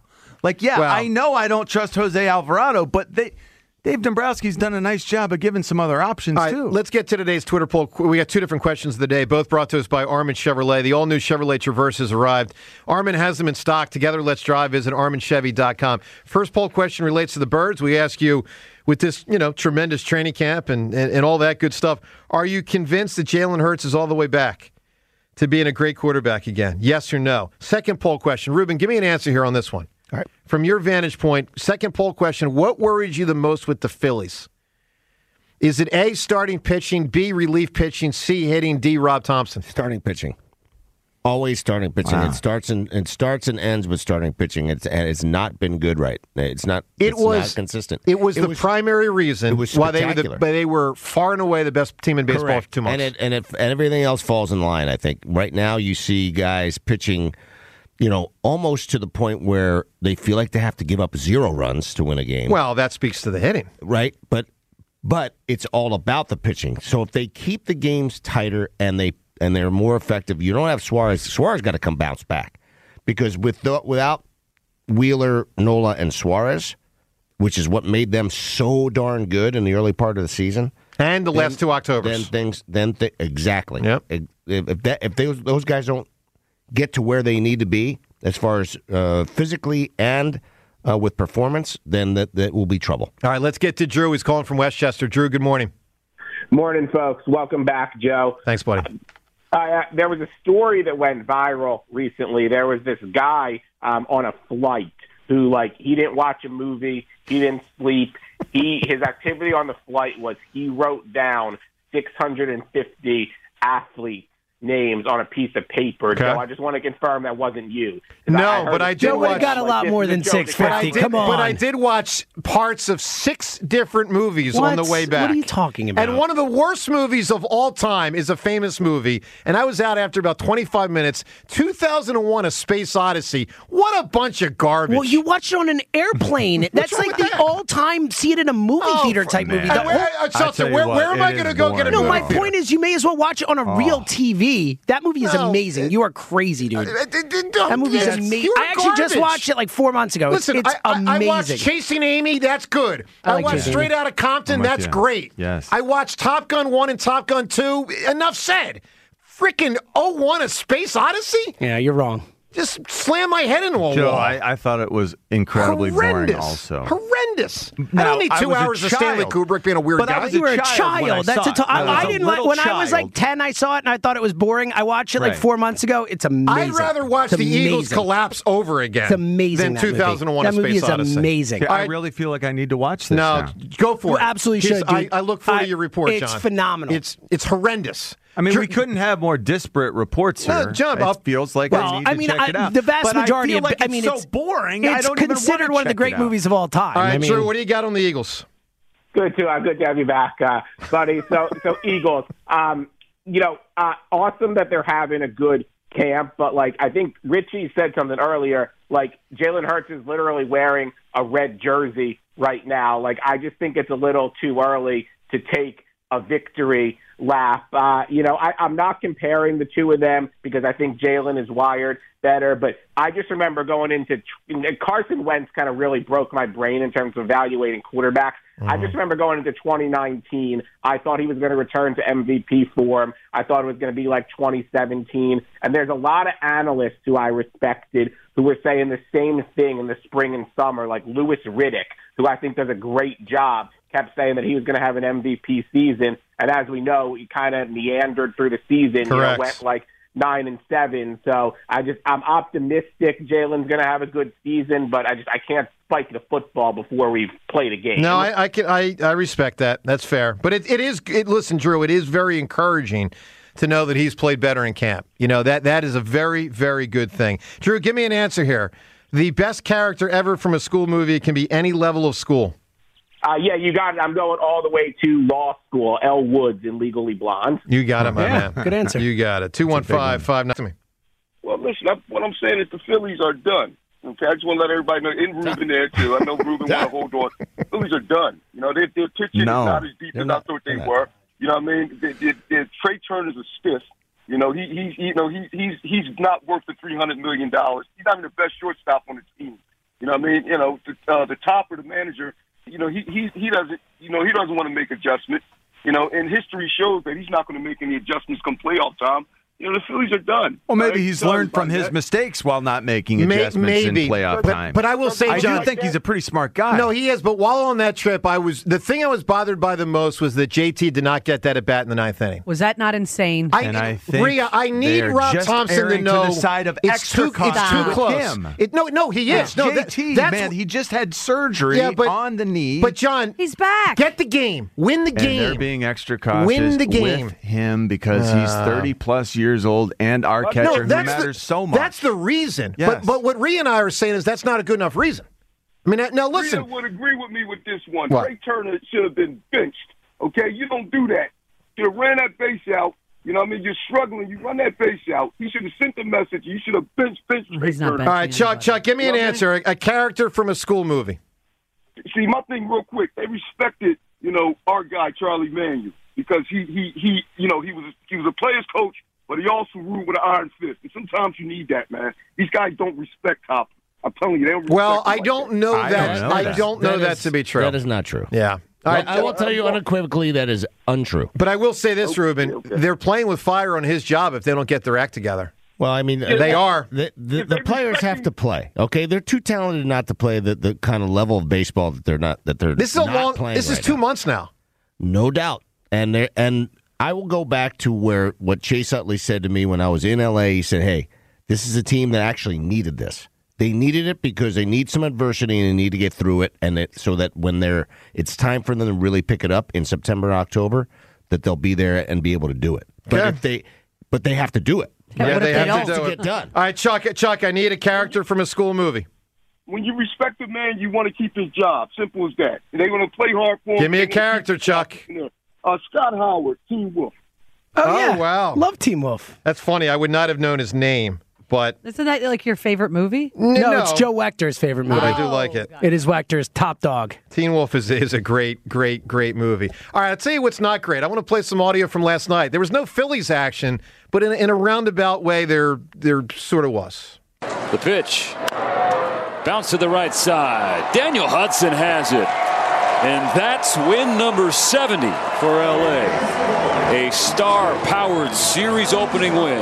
I know I don't trust Jose Alvarado, but Dave Dombrowski's done a nice job of giving some other options, too. Let's get to today's Twitter poll. We got 2 different questions of the day, both brought to us by Armin Chevrolet. The all-new Chevrolet Traverse has arrived. Armin has them in stock. Together, let's drive. Visit ArminChevy.com. First poll question relates to the Birds. We ask you, with this tremendous training camp and all that good stuff, are you convinced that Jalen Hurts is all the way back to being a great quarterback again? Yes or no? Second poll question. Ruben, give me an answer here on this one. All right. From your vantage point, second poll question, what worries you the most with the Phillies? Is it A, starting pitching, B, relief pitching, C, hitting, D, Rob Thompson? Starting pitching. Always starting pitching. Wow. It starts and ends with starting pitching. It's not been good, right? It's not consistent. It was the primary reason why they were far and away the best team in baseball for 2 months. And everything else falls in line, I think. Right now you see guys pitching almost to the point where they feel like they have to give up 0 runs to win a game. Well, that speaks to the hitting. Right, but it's all about the pitching. So if they keep the games tighter and they're more effective, you don't have Suarez. Suarez got to come bounce back. Because without Wheeler, Nola, and Suarez, which is what made them so darn good in the early part of the season. And the last 2 Octobers. Exactly. Yep. If those guys don't get to where they need to be as far as physically and with performance, then that will be trouble. All right, let's get to Drew. He's calling from Westchester. Drew, good morning. Morning, folks. Welcome back, Joe. Thanks, buddy. There was a story that went viral recently. There was this guy on a flight who, he didn't watch a movie, he didn't sleep. His activity on the flight was he wrote down 650 athlete names on a piece of paper. Okay. So I just want to confirm that wasn't you. No, but I did watch. Joe got a lot more than 650. Come on. But I did watch parts of 6 different movies on the way back. What are you talking about? And one of the worst movies of all time is a famous movie, and I was out after about 25 minutes. 2001: A Space Odyssey. What a bunch of garbage. Well, you watched it on an airplane. That's like the all-time see it in a movie theater type movie. Where am I going to go get a movie? No, my point is you may as well watch it on a real TV. That movie is amazing. You are crazy, dude. That movie is amazing. I actually just watched it 4 months ago. Listen, it's amazing. I watched Chasing Amy. That's good. I watched Straight Outta Compton. That's great. Yes. I watched Top Gun 1 and Top Gun 2. Enough said. Freaking 01: A Space Odyssey? Yeah, you're wrong. Just slam my head into a Joe, wall. I thought it was incredibly boring also. Horrendous. I Now, don't need I 2 was a hours of Stanley child. Kubrick being a weird But I guy. was You were a child when I child. That's saw a it. I I didn't was a when I was child. 10, I saw it and I thought it was boring. I watched it Right. 4 months ago. It's amazing. I'd rather watch It's the Eagles amazing. collapse over again It's amazing, than that movie. 2001: That A movie Space is Odyssey. amazing. I really feel like I need to watch this No, now. go for You it. absolutely should, dude. I look forward to your report, John. It's phenomenal. It's horrendous. I mean, we couldn't have more disparate reports here. No, John, it feels like I need to check it out. The vast But majority I feel of like it's so it's boring. I It's don't even considered wanna one of the check great it out. movies of all time. All right, Drew, what do you got on the Eagles? Good too. Good to have you back, buddy. So Eagles. Awesome that they're having a good camp, but I think Richie said something earlier. Jalen Hurts is literally wearing a red jersey right now. I just think it's a little too early to take a victory lap. I'm not comparing the two of them because I think Jalen is wired better, but I just remember going into Carson Wentz kind of really broke my brain in terms of evaluating quarterbacks. I just remember going into 2019, I thought he was going to return to MVP form. I thought it was going to be like 2017. And there's a lot of analysts who I respected who were saying the same thing in the spring and summer, like Louis Riddick, who I think does a great job, kept saying that he was going to have an MVP season. And as we know, he kind of meandered through the season. Correct. Went 9-7. So I'm optimistic Jalen's going to have a good season, but I can't spike the football before we've played a game. No, I respect that. That's fair. But listen, Drew, it is very encouraging to know that he's played better in camp. That is a very, very good thing. Drew, give me an answer here. The best character ever from a school movie can be any level of school. Yeah, you got it. I'm going all the way to law school, Elle Woods in Legally Blonde. You got it, my man. Good answer. You got it. 215-59. Well, listen, what I'm saying is the Phillies are done. Okay, I just want to let everybody know, and Ruben there, too. I know Ruben want to hold on. The Phillies are done. Their pitching is not as deep as I thought they were. You know what I mean? Trey Turner's a stiff. He's not worth the $300 million. He's not even the best shortstop on the team. You know what I mean? The top of the manager, he doesn't want to make adjustments. And history shows that he's not going to make any adjustments come playoff time. The Phillies are done. Well, maybe he's learned from his mistakes while not making adjustments in playoff time. But I will say, John, I do think he's a pretty smart guy. No, he is. But while on that trip, the thing I was bothered by the most was that JT did not get that at bat in the ninth inning. Was that not insane? I think Rhea, I need Rob Thompson to know the side of it's extra too close. him. No, he is. No, JT, man, he just had surgery on the knee. But John, he's back. Get the game. Win the game. And they're being extra cautious Win the game. with him because he's 30-plus years old and our catcher who matters so much. That's the reason. Yes. But what Rhea and I are saying is that's not a good enough reason. I mean, now listen. Rhea would agree with me with this one. What? Trey Turner should have been benched. Okay, you don't do that. You should have ran that base out. You know what I mean? You're struggling. You run that base out. He should have sent the message. You should have benched Trey Turner. All right, Chuck, give me an answer. A character from a school movie. See, my thing real quick. They respected, our guy Charlie Manuel because he was a player's coach. But he also ruled with an iron fist. And sometimes you need that, man. These guys don't respect Hopper. I'm telling you, they don't respect Well, him I like don't that. know that. I don't know that to be true. That is not true. Yeah. I will tell you unequivocally that is untrue. But I will say this, Ruben. They're playing with fire on his job if they don't get their act together. Well, I mean, they are. The players have to play. Okay, they're too talented not to play the kind of level of baseball that they're not. That they're This is not a long. playing This is right 2 now. months now. No doubt. And I will go back to what Chase Utley said to me when I was in L.A. He said, "Hey, this is a team that actually needed this. They needed it because they need some adversity and they need to get through it, so that when it's time for them to really pick it up in September, October, that they'll be there and be able to do it. But they have to do it. Yeah, they have to do get it. done. All right, Chuck, I need a character from a school movie. When you respect a man, you want to keep his job. Simple as that. They're going to play hard for him. Give me a character, Chuck. Scott Howard, Teen Wolf. Oh, yeah. Wow. Love Teen Wolf. That's funny. I would not have known his name, but... Isn't that like your favorite movie? No, it's Joe Wechter's favorite movie. But I do like it. It is Wechter's top dog. Teen Wolf is a great movie. All right, I'll tell you what's not great. I want to play some audio from last night. There was no Phillies action, but in a roundabout way, there sort of was. The pitch. Bounce to the right side. Daniel Hudson has it. And that's win number 70 for LA. A star-powered series opening win.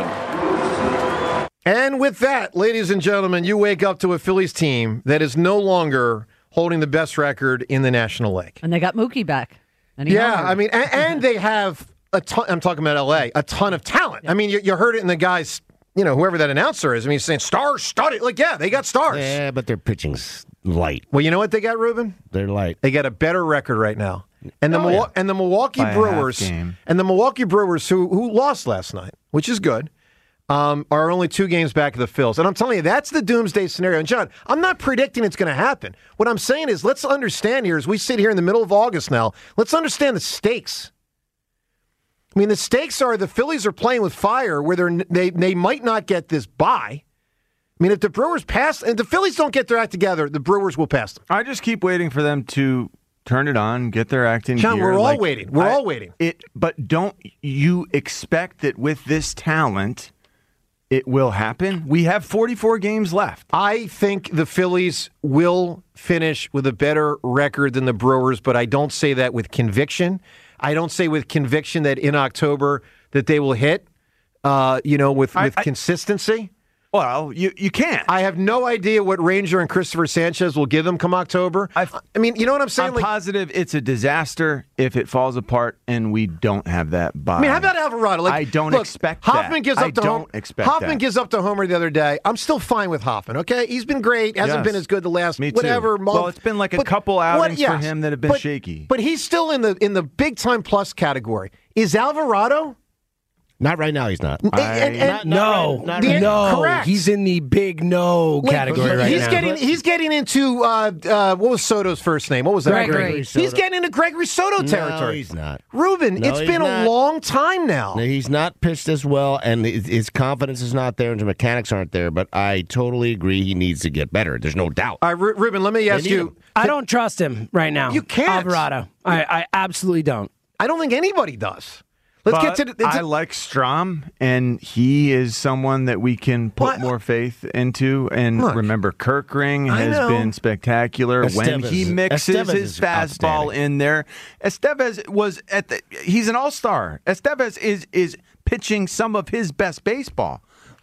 And with that, ladies and gentlemen, you wake up to a Phillies team that is no longer holding the best record in the National League. And they got Mookie back. And I mean, and they have a ton, I'm talking about LA, a ton of talent. Yeah. I mean, you heard it in the guys, whoever that announcer is. I mean, he's saying star-studded. Like, yeah, they got stars. Yeah, but their pitching's light. Well, you know what they got, Ruben? They're light. They got a better record right now. And the Milwaukee By a Brewers half game. and the Milwaukee Brewers who lost last night, which is good, are only 2 games back of the Phils. And I'm telling you, that's the doomsday scenario. And John, I'm not predicting it's going to happen. What I'm saying is, let's understand here as we sit here in the middle of August now, let's understand the stakes. I mean, the stakes are the Phillies are playing with fire where they might not get this bye. I mean, if the Brewers pass, and the Phillies don't get their act together, the Brewers will pass them. I just keep waiting for them to turn it on, get their act in John, gear. we're all waiting. We're all waiting. But don't you expect that with this talent, it will happen? We have 44 games left. I think the Phillies will finish with a better record than the Brewers, but I don't say that with conviction. I don't say with conviction that in October that they will hit, with consistency. Well, you can't. I have no idea what Ranger and Christopher Sanchez will give them come October. I mean, you know what I'm saying? I'm positive it's a disaster if it falls apart and we don't have that bye. I mean, how about Alvarado? I don't expect Hoffman that. Hoffman gives up to Homer the other day. I'm still fine with Hoffman, okay? He's been great. Hasn't been as good the last whatever month. Well, it's been like a couple outings for him that have been shaky. But he's still in the big time plus category. Is Alvarado? Not right now, he's not. No. Correct. He's in the big no category right now. He's getting into, what was Soto's first name? What was that? Gregory. He's getting into Gregory Soto territory. No, he's not. Ruben, it's been a long time now. No, he's not pitched as well, and his confidence is not there, and the mechanics aren't there, but I totally agree he needs to get better. There's no doubt. All right, Ruben, let me ask you. I don't trust him right now. You can't. Alvarado. I absolutely don't. I don't think anybody does. Let's get to I like Strom, and he is someone that we can put more faith into. And remember, Kirkring has been spectacular when he mixes his fastball in there. Estevez he's an all-star. Estevez is pitching some of his best baseball.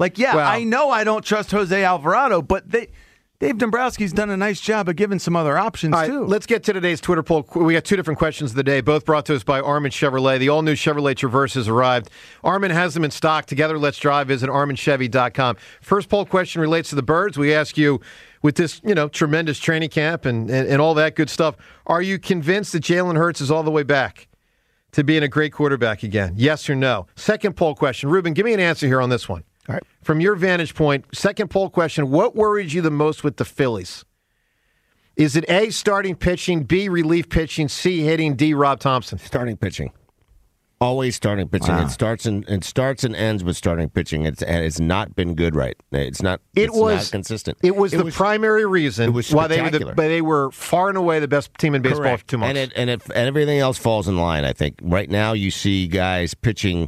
I know I don't trust Jose Alvarado, but Dave Dombrowski's done a nice job of giving some other options, too. Let's get to today's Twitter poll. We got 2 different questions of the day, both brought to us by Armin Chevrolet. The all-new Chevrolet Traverse has arrived. Armin has them in stock. Together, let's drive. Visit ArminChevy.com. First poll question relates to the Birds. We ask you, with this tremendous training camp and all that good stuff, are you convinced that Jalen Hurts is all the way back to being a great quarterback again? Yes or no? Second poll question. Ruben, give me an answer here on this one. All right. From your vantage point, second poll question, what worries you the most with the Phillies? Is it A, starting pitching, B, relief pitching, C, hitting, D, Rob Thompson? Starting pitching. Always starting pitching. Wow. It starts and ends with starting pitching. It's not been good, right? It's not consistent. It was the primary reason why they were far and away the best team in baseball for 2 months. And everything else falls in line, I think. Right now you see guys pitching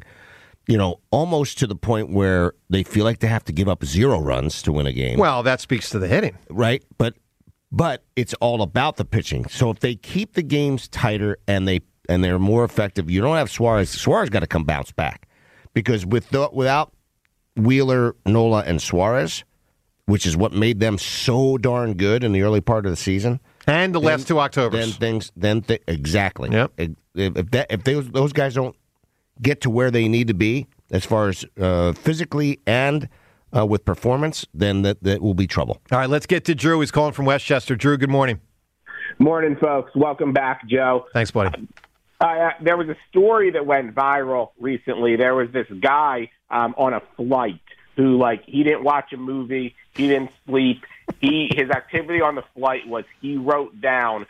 almost to the point where they feel like they have to give up 0 runs to win a game. Well, that speaks to the hitting. Right, but it's all about the pitching. So if they keep the games tighter and they're more effective, you don't have Suarez. Suarez got to come bounce back because without Wheeler, Nola, and Suarez, which is what made them so darn good in the early part of the season. And the last 2 Octobers. Exactly. Yep. If those guys don't get to where they need to be as far as physically and with performance, then that will be trouble. All right, let's get to Drew. He's calling from Westchester. Drew, good morning. Morning, folks. Welcome back, Joe. Thanks, buddy. There was a story that went viral recently. There was this guy on a flight who, he didn't watch a movie, he didn't sleep. His activity on the flight was he wrote down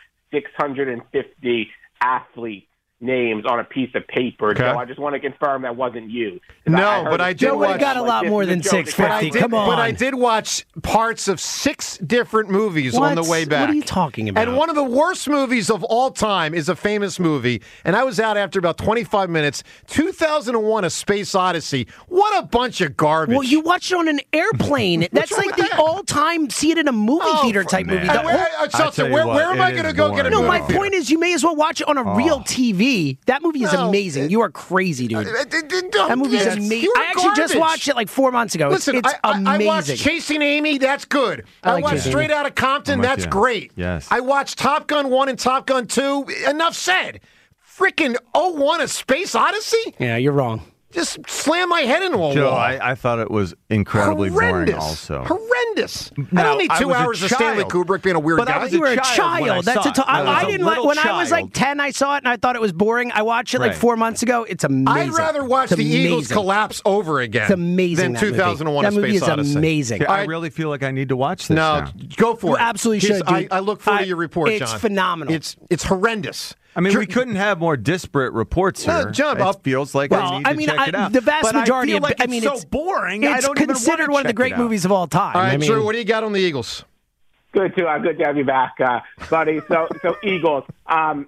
650 athletes' names on a piece of paper. Okay. So I just want to confirm that wasn't you. No, but I did watch. got a lot more than 650. Come on. But I did watch parts of 6 different movies on the way back. What are you talking about? And one of the worst movies of all time is a famous movie, and I was out after about 25 minutes. 2001: A Space Odyssey. What a bunch of garbage. Well, you watched it on an airplane. That's like the all-time see it in a movie theater type movie. Where am I going to go get a movie? No, my point is you may as well watch it on a real TV. That movie is amazing. You are crazy, dude. That movie is amazing. I actually just watched it 4 months ago. Listen, it's amazing. I watched Chasing Amy. That's good. I watched Straight Outta Compton. That's great. Yes. I watched Top Gun 1 and Top Gun 2. Enough said. Freaking 01: A Space Odyssey? Yeah, you're wrong. Just slam my head into a Joe, wall. I thought it was incredibly boring also. Horrendous. I Now, don't need I 2 was a hours of Stanley child. Kubrick being a weird But guy. I was You were a child when I child. That's saw a it. I didn't like when I was 10. I saw it and I thought it was boring. I watched it Right. 4 months ago. It's amazing. I'd rather watch It's the Eagles amazing. collapse over again It's amazing. than that movie. 2001: That A movie Space is Odyssey. amazing. I really feel like I need to watch this No, now. go for You it. absolutely should, dude. I look forward to your report, John. It's phenomenal. It's horrendous. I mean, we couldn't have more disparate reports No, here. John, it feels like I need to check it out. the vast But majority I feel like of it's so boring. I It's don't even considered wanna one of the check great it out. movies of all time. All right, I mean, Drew, what do you got on the Eagles? Good to have you back, buddy. So Eagles, awesome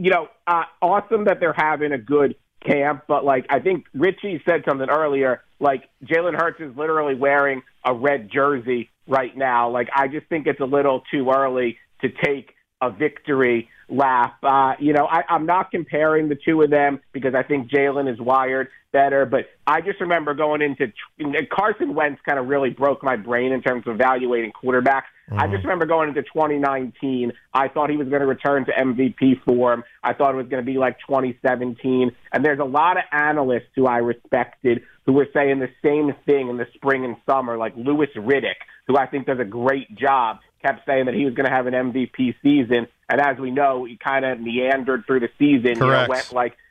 that they're having a good camp, but I think Richie said something earlier. Jalen Hurts is literally wearing a red jersey right now. I just think it's a little too early to take a victory lap. I'm not comparing the two of them because I think Jalen is wired better, but I just remember going into Carson Wentz kind of really broke my brain in terms of evaluating quarterbacks. I just remember going into 2019, I thought he was going to return to MVP form. I thought it was going to be like 2017. And there's a lot of analysts who I respected who were saying the same thing in the spring and summer, like Louis Riddick, who I think does a great job, kept saying that he was going to have an MVP season. And as we know, he kind of meandered through the season, went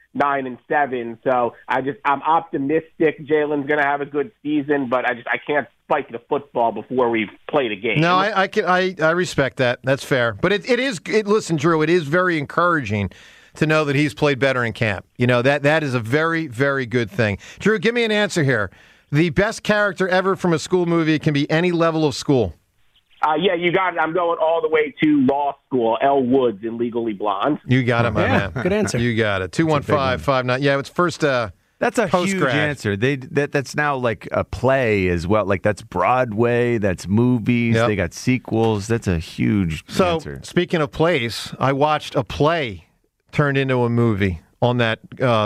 9-7. So I'm optimistic Jalen's going to have a good season, but I can't spike the football before we've played a game. No, I respect that. That's fair. But listen, Drew, it is very encouraging to know that he's played better in camp. That is a very, very good thing. Drew, give me an answer here. The best character ever from a school movie can be any level of school. Yeah, you got it. I'm going all the way to law school. Elle Woods in Legally Blonde. You got it, my man. Good answer. You got it. 215-59. Yeah, it's first. That's a huge post-grad. answer. That's now like a play as well. Like that's Broadway. That's movies. Yep. They got sequels. That's a huge answer. Speaking of plays, I watched a play turned into a movie on that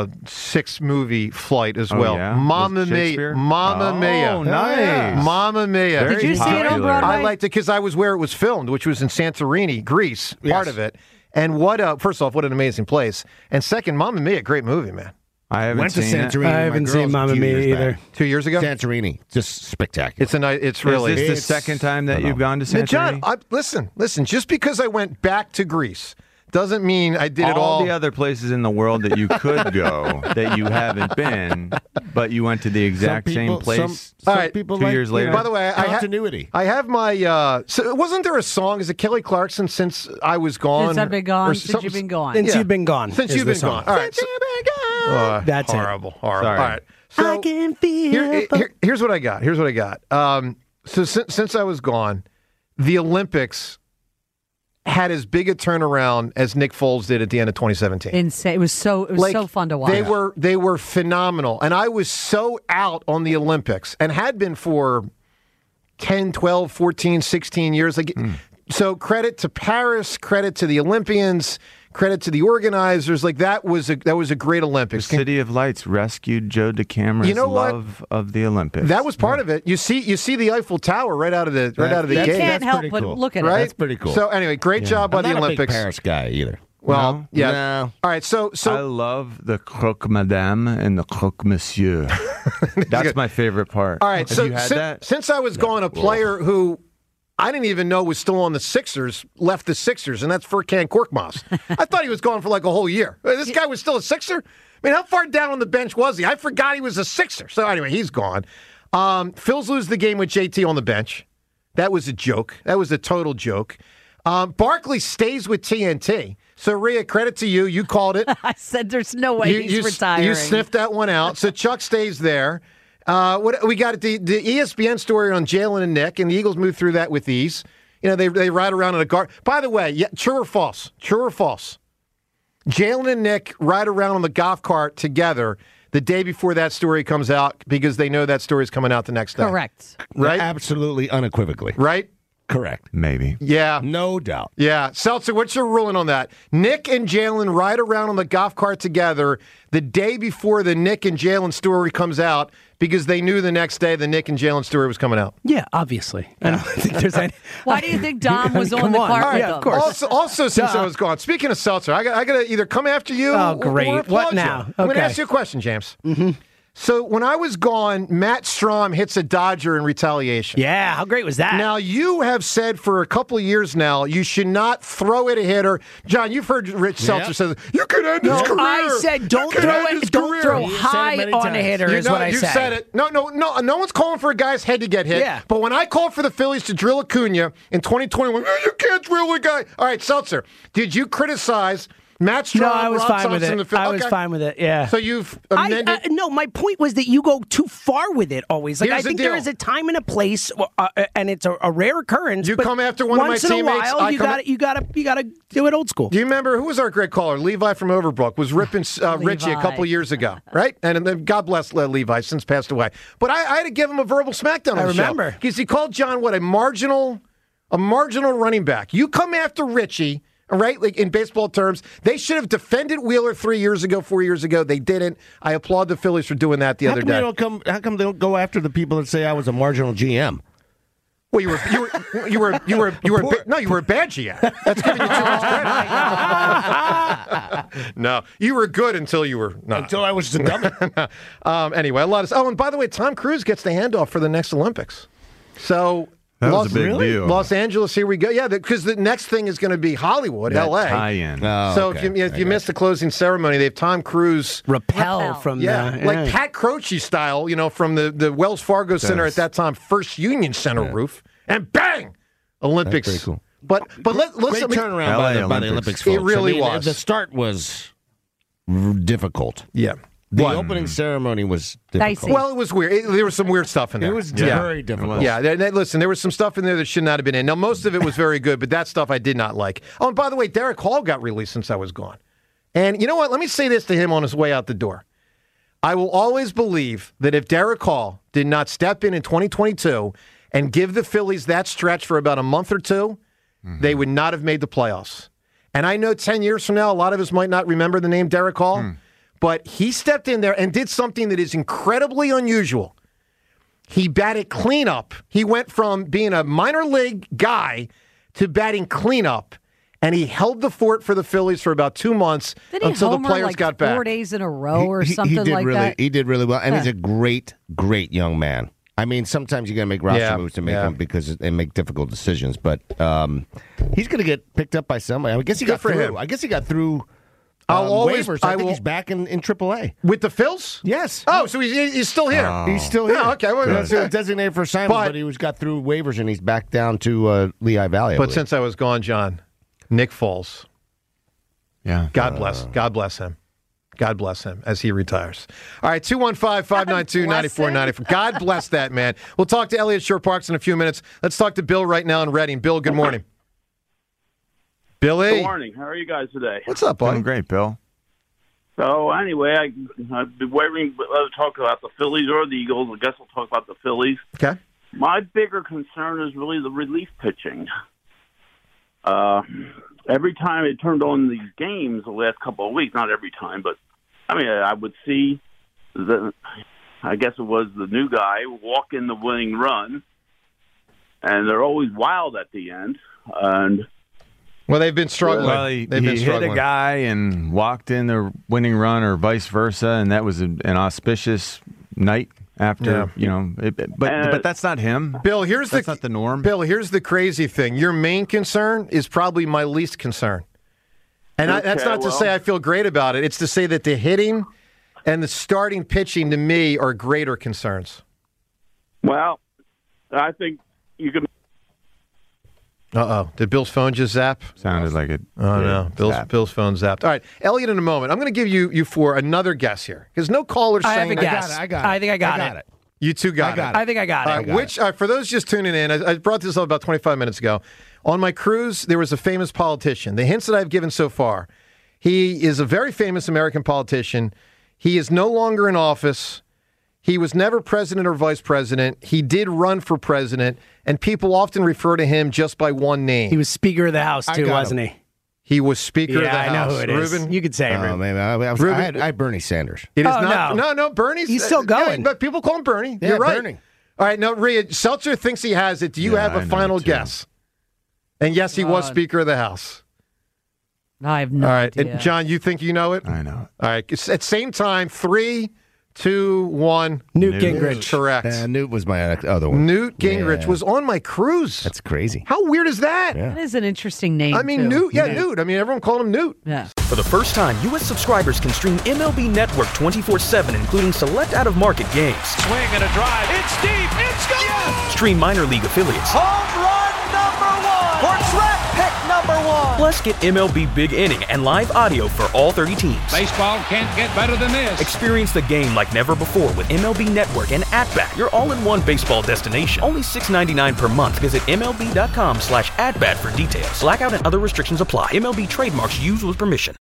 6-movie flight as well. Yeah? Mamma Mia. Mamma Mia. Oh, nice. Mamma Mia. Did you see it on Broadway? I liked it because I was where it was filmed, which was in Santorini, Greece, part of it. And first off, what an amazing place. And second, Mamma Mia, great movie, man. I haven't Went to seen Santorini. it. I haven't seen Mamma Mia either. 2 years ago? Santorini, just spectacular. It's really. Is this the second time that you've gone to Now, Santorini? John, listen. Just because I went back to Greece doesn't mean I did it all. All the other places in the world that you could go that you haven't been, but you went to the exact same place. Some people 2 like, years later. By the way, continuity. I have my. So wasn't there a song? Is it Kelly Clarkson? Since I was gone. Since I've been gone. Or Since you've been gone. Since you've been gone. Since is you've the been song. gone. All right. Since you've been gone. That's horrible. Sorry. All right. So I can feel. here's what I got. So since I was gone, the Olympics had as big a turnaround as Nick Foles did at the end of 2017. Insane. It was so fun to watch. They were phenomenal. And I was so out on the Olympics and had been for 10, 12, 14, 16 years. So credit to Paris, credit to the Olympians, Credit to the organizers. Like that was a great Olympics. The City of Lights rescued Joe DeCamera's love of the Olympics. That was part of it. You see the Eiffel Tower right out of the gate. You can't help but look at it. Right? That's pretty cool. So anyway, great job by the Olympics. I'm not a big Paris guy either. Well, No? yeah. No. All right, so I love the croque madame and the croque monsieur. That's my favorite part. all right, Have so you had that? since I was gone, a player who I didn't even know was still on the Sixers left the Sixers, and that's Furkan Korkmaz. I thought he was gone for like a whole year. This guy was still a Sixer? I mean, how far down on the bench was he? I forgot he was a Sixer. So anyway, he's gone. Phils lose the game with JT on the bench. That was a joke. That was a total joke. Barkley stays with TNT. So, Rhea, credit to you. You called it. I said there's no way he's retiring. You sniffed that one out. So Chuck stays there. What we got the ESPN story on Jalen and Nick, and the Eagles move through that with ease. You know, they ride around in a guard. By the way, true or false? True or false? Jalen and Nick ride around on the golf cart together the day before that story comes out because they know that story is coming out the next day. Correct. Right? Absolutely, unequivocally. Right? Correct. Maybe. Yeah. No doubt. Yeah. Seltzer, what's your ruling on that? Nick and Jalen ride around on the golf cart together the day before the Nick and Jalen story comes out because they knew the next day the Nick and Jalen story was coming out. Yeah, obviously. I don't think there's any. Why do you think Dom was on the cart with them? Of course. Also, since I was gone, speaking of Seltzer, I got to either come after you great. or applaud What now? you. I'm going to Okay. ask you a question, James. Mm-hmm. So when I was gone, Matt Strom hits a Dodger in retaliation. Yeah, how great was that? Now, you have said for a couple of years now, you should not throw at a hitter. John, you've heard Rich Seltzer say, you could end his career. I said don't throw high on a hitter is what I said. You said it. No one's calling for a guy's head to get hit. Yeah. But when I called for the Phillies to drill Acuna in 2021, you can't drill a guy. All right, Seltzer, did you criticize Matt Strom? No, I was Rob fine with Thompson, it. I was fine with it, yeah. So you've amended? No, my point was that you go too far with it always. Like Here's I think the there deal. is a time and a place, and it's a rare occurrence. You but come after one of my once in a teammates, while, I you come got to do it old school. Do you remember who was our great caller? Levi from Overbrook was ripping Richie a couple of years ago, right? And then God bless Levi, since passed away. But I had to give him a verbal smackdown. I remember because he called John a marginal running back. You come after Richie. Right, like in baseball terms, they should have defended Wheeler 4 years ago. They didn't. I applaud the Phillies for doing that the other day. How come they don't go after the people that say I was a marginal GM? Well, you were a bad GM. That's giving you too much credit. No, you were good until you were not. Until I was the dummy. Anyway, a lot of. Oh, and by the way, Tom Cruise gets the handoff for the next Olympics. So. That was a big deal. Los Angeles, here we go. Yeah, because the next thing is going to be Hollywood, L.A. Tie-in. So if you missed the closing ceremony, they have Tom Cruise rappel from like Pat Croce style, from the Wells Fargo Center at that time, First Union Center roof, and bang, Olympics. That's pretty cool. But let's great turnaround by the Olympics. Folks. It really was. The start was difficult. Yeah. The opening ceremony was difficult. Well, it was weird. There was some weird stuff in there. It was very difficult. Yeah, listen, there was some stuff in there that should not have been in. Now, most of it was very good, but that stuff I did not like. Oh, and by the way, Derek Hall got released since I was gone. And you know what? Let me say this to him on his way out the door. I will always believe that if Derek Hall did not step in 2022 and give the Phillies that stretch for about a month or two, they would not have made the playoffs. And I know 10 years from now, a lot of us might not remember the name Derek Hall. But he stepped in there and did something that is incredibly unusual. He batted cleanup. He went from being a minor league guy to batting cleanup, and he held the fort for the Phillies for about 2 months until the players got back. 4 days in a row or something like that. He did really well, and he's a great, great young man. I mean, sometimes you got to make roster moves to make them because they make difficult decisions. But he's going to get picked up by somebody. I guess he got through. I guess he got through. Waivers. I think he's back in AAA. With the Phils? Yes. Oh, so he's still here. Oh. He's still here. Oh, okay. Well, designated for assignment, but he got through waivers, and he's back down to Lehigh Valley. But since I was gone, John, Nick Foles. Yeah. God bless him. God bless him as he retires. All right, 215-592-9494. God bless that man. We'll talk to Elliot Shore-Parks in a few minutes. Let's talk to Bill right now in Reading. Bill, good morning. Billy. Good morning. How are you guys today? What's up, buddy? Doing great, Bill. So anyway, I've been waiting to talk about the Phillies or the Eagles. I guess we'll talk about the Phillies. Okay. My bigger concern is really the relief pitching. every time it turned on these games the last couple of weeks, not every time, but I mean, I would see I guess it was the new guy walk in the winning run, and they're always wild at the end. And well, they've been struggling. Well, he hit a guy and walked in the winning run, or vice versa, and that was an auspicious night. After but that's not him. Bill, that's not the norm. Bill, here's the crazy thing. Your main concern is probably my least concern, and that's not to say I feel great about it. It's to say that the hitting and the starting pitching to me are greater concerns. Well, I think you can. Did Bill's phone just zap? Sounded like it. Oh, no. Bill's phone zapped. All right. Elliot, in a moment, I'm going to give you four another guess here. Because no caller's saying... I think I got it. You two got it. I think I got it. For those just tuning in, I brought this up about 25 minutes ago. On my cruise, there was a famous politician. The hints that I've given so far, he is a very famous American politician. He is no longer in office. He was never president or vice president. He did run for president, and people often refer to him just by one name. He was Speaker of the House, too, wasn't he? He was Speaker of the House. I know who it is. Ruben? You could say it, Ruben. Man, I had Bernie Sanders. It is not. No, Bernie's... He's still going. But people call him Bernie. Yeah, You're right. Bernie. All right, now, Rhea, Seltzer thinks he has it. Do you have a final guess? And yes, he was Speaker of the House. I have no idea. And John, you think you know it? I know it. All right. It's at same time, 3, 2, 1. Newt Gingrich. Correct. Newt was my other one. Newt Gingrich was on my cruise. That's crazy. How weird is that? That is an interesting name. I mean, too. Newt. I mean, everyone called him Newt. Yeah. For the first time, U.S. subscribers can stream MLB Network 24/7, including select out-of-market games. Swing and a drive. It's deep. It's gone. Yes! Stream minor league affiliates. Home run number 1 for draft pick number 1. Plus, get MLB Big Inning and live audio for all 30 teams. Baseball can't get better than this. Experience the game like never before with MLB Network and At-Bat, your all-in-one baseball destination. Only $6.99 per month. Visit MLB.com/AtBat for details. Blackout and other restrictions apply. MLB trademarks used with permission.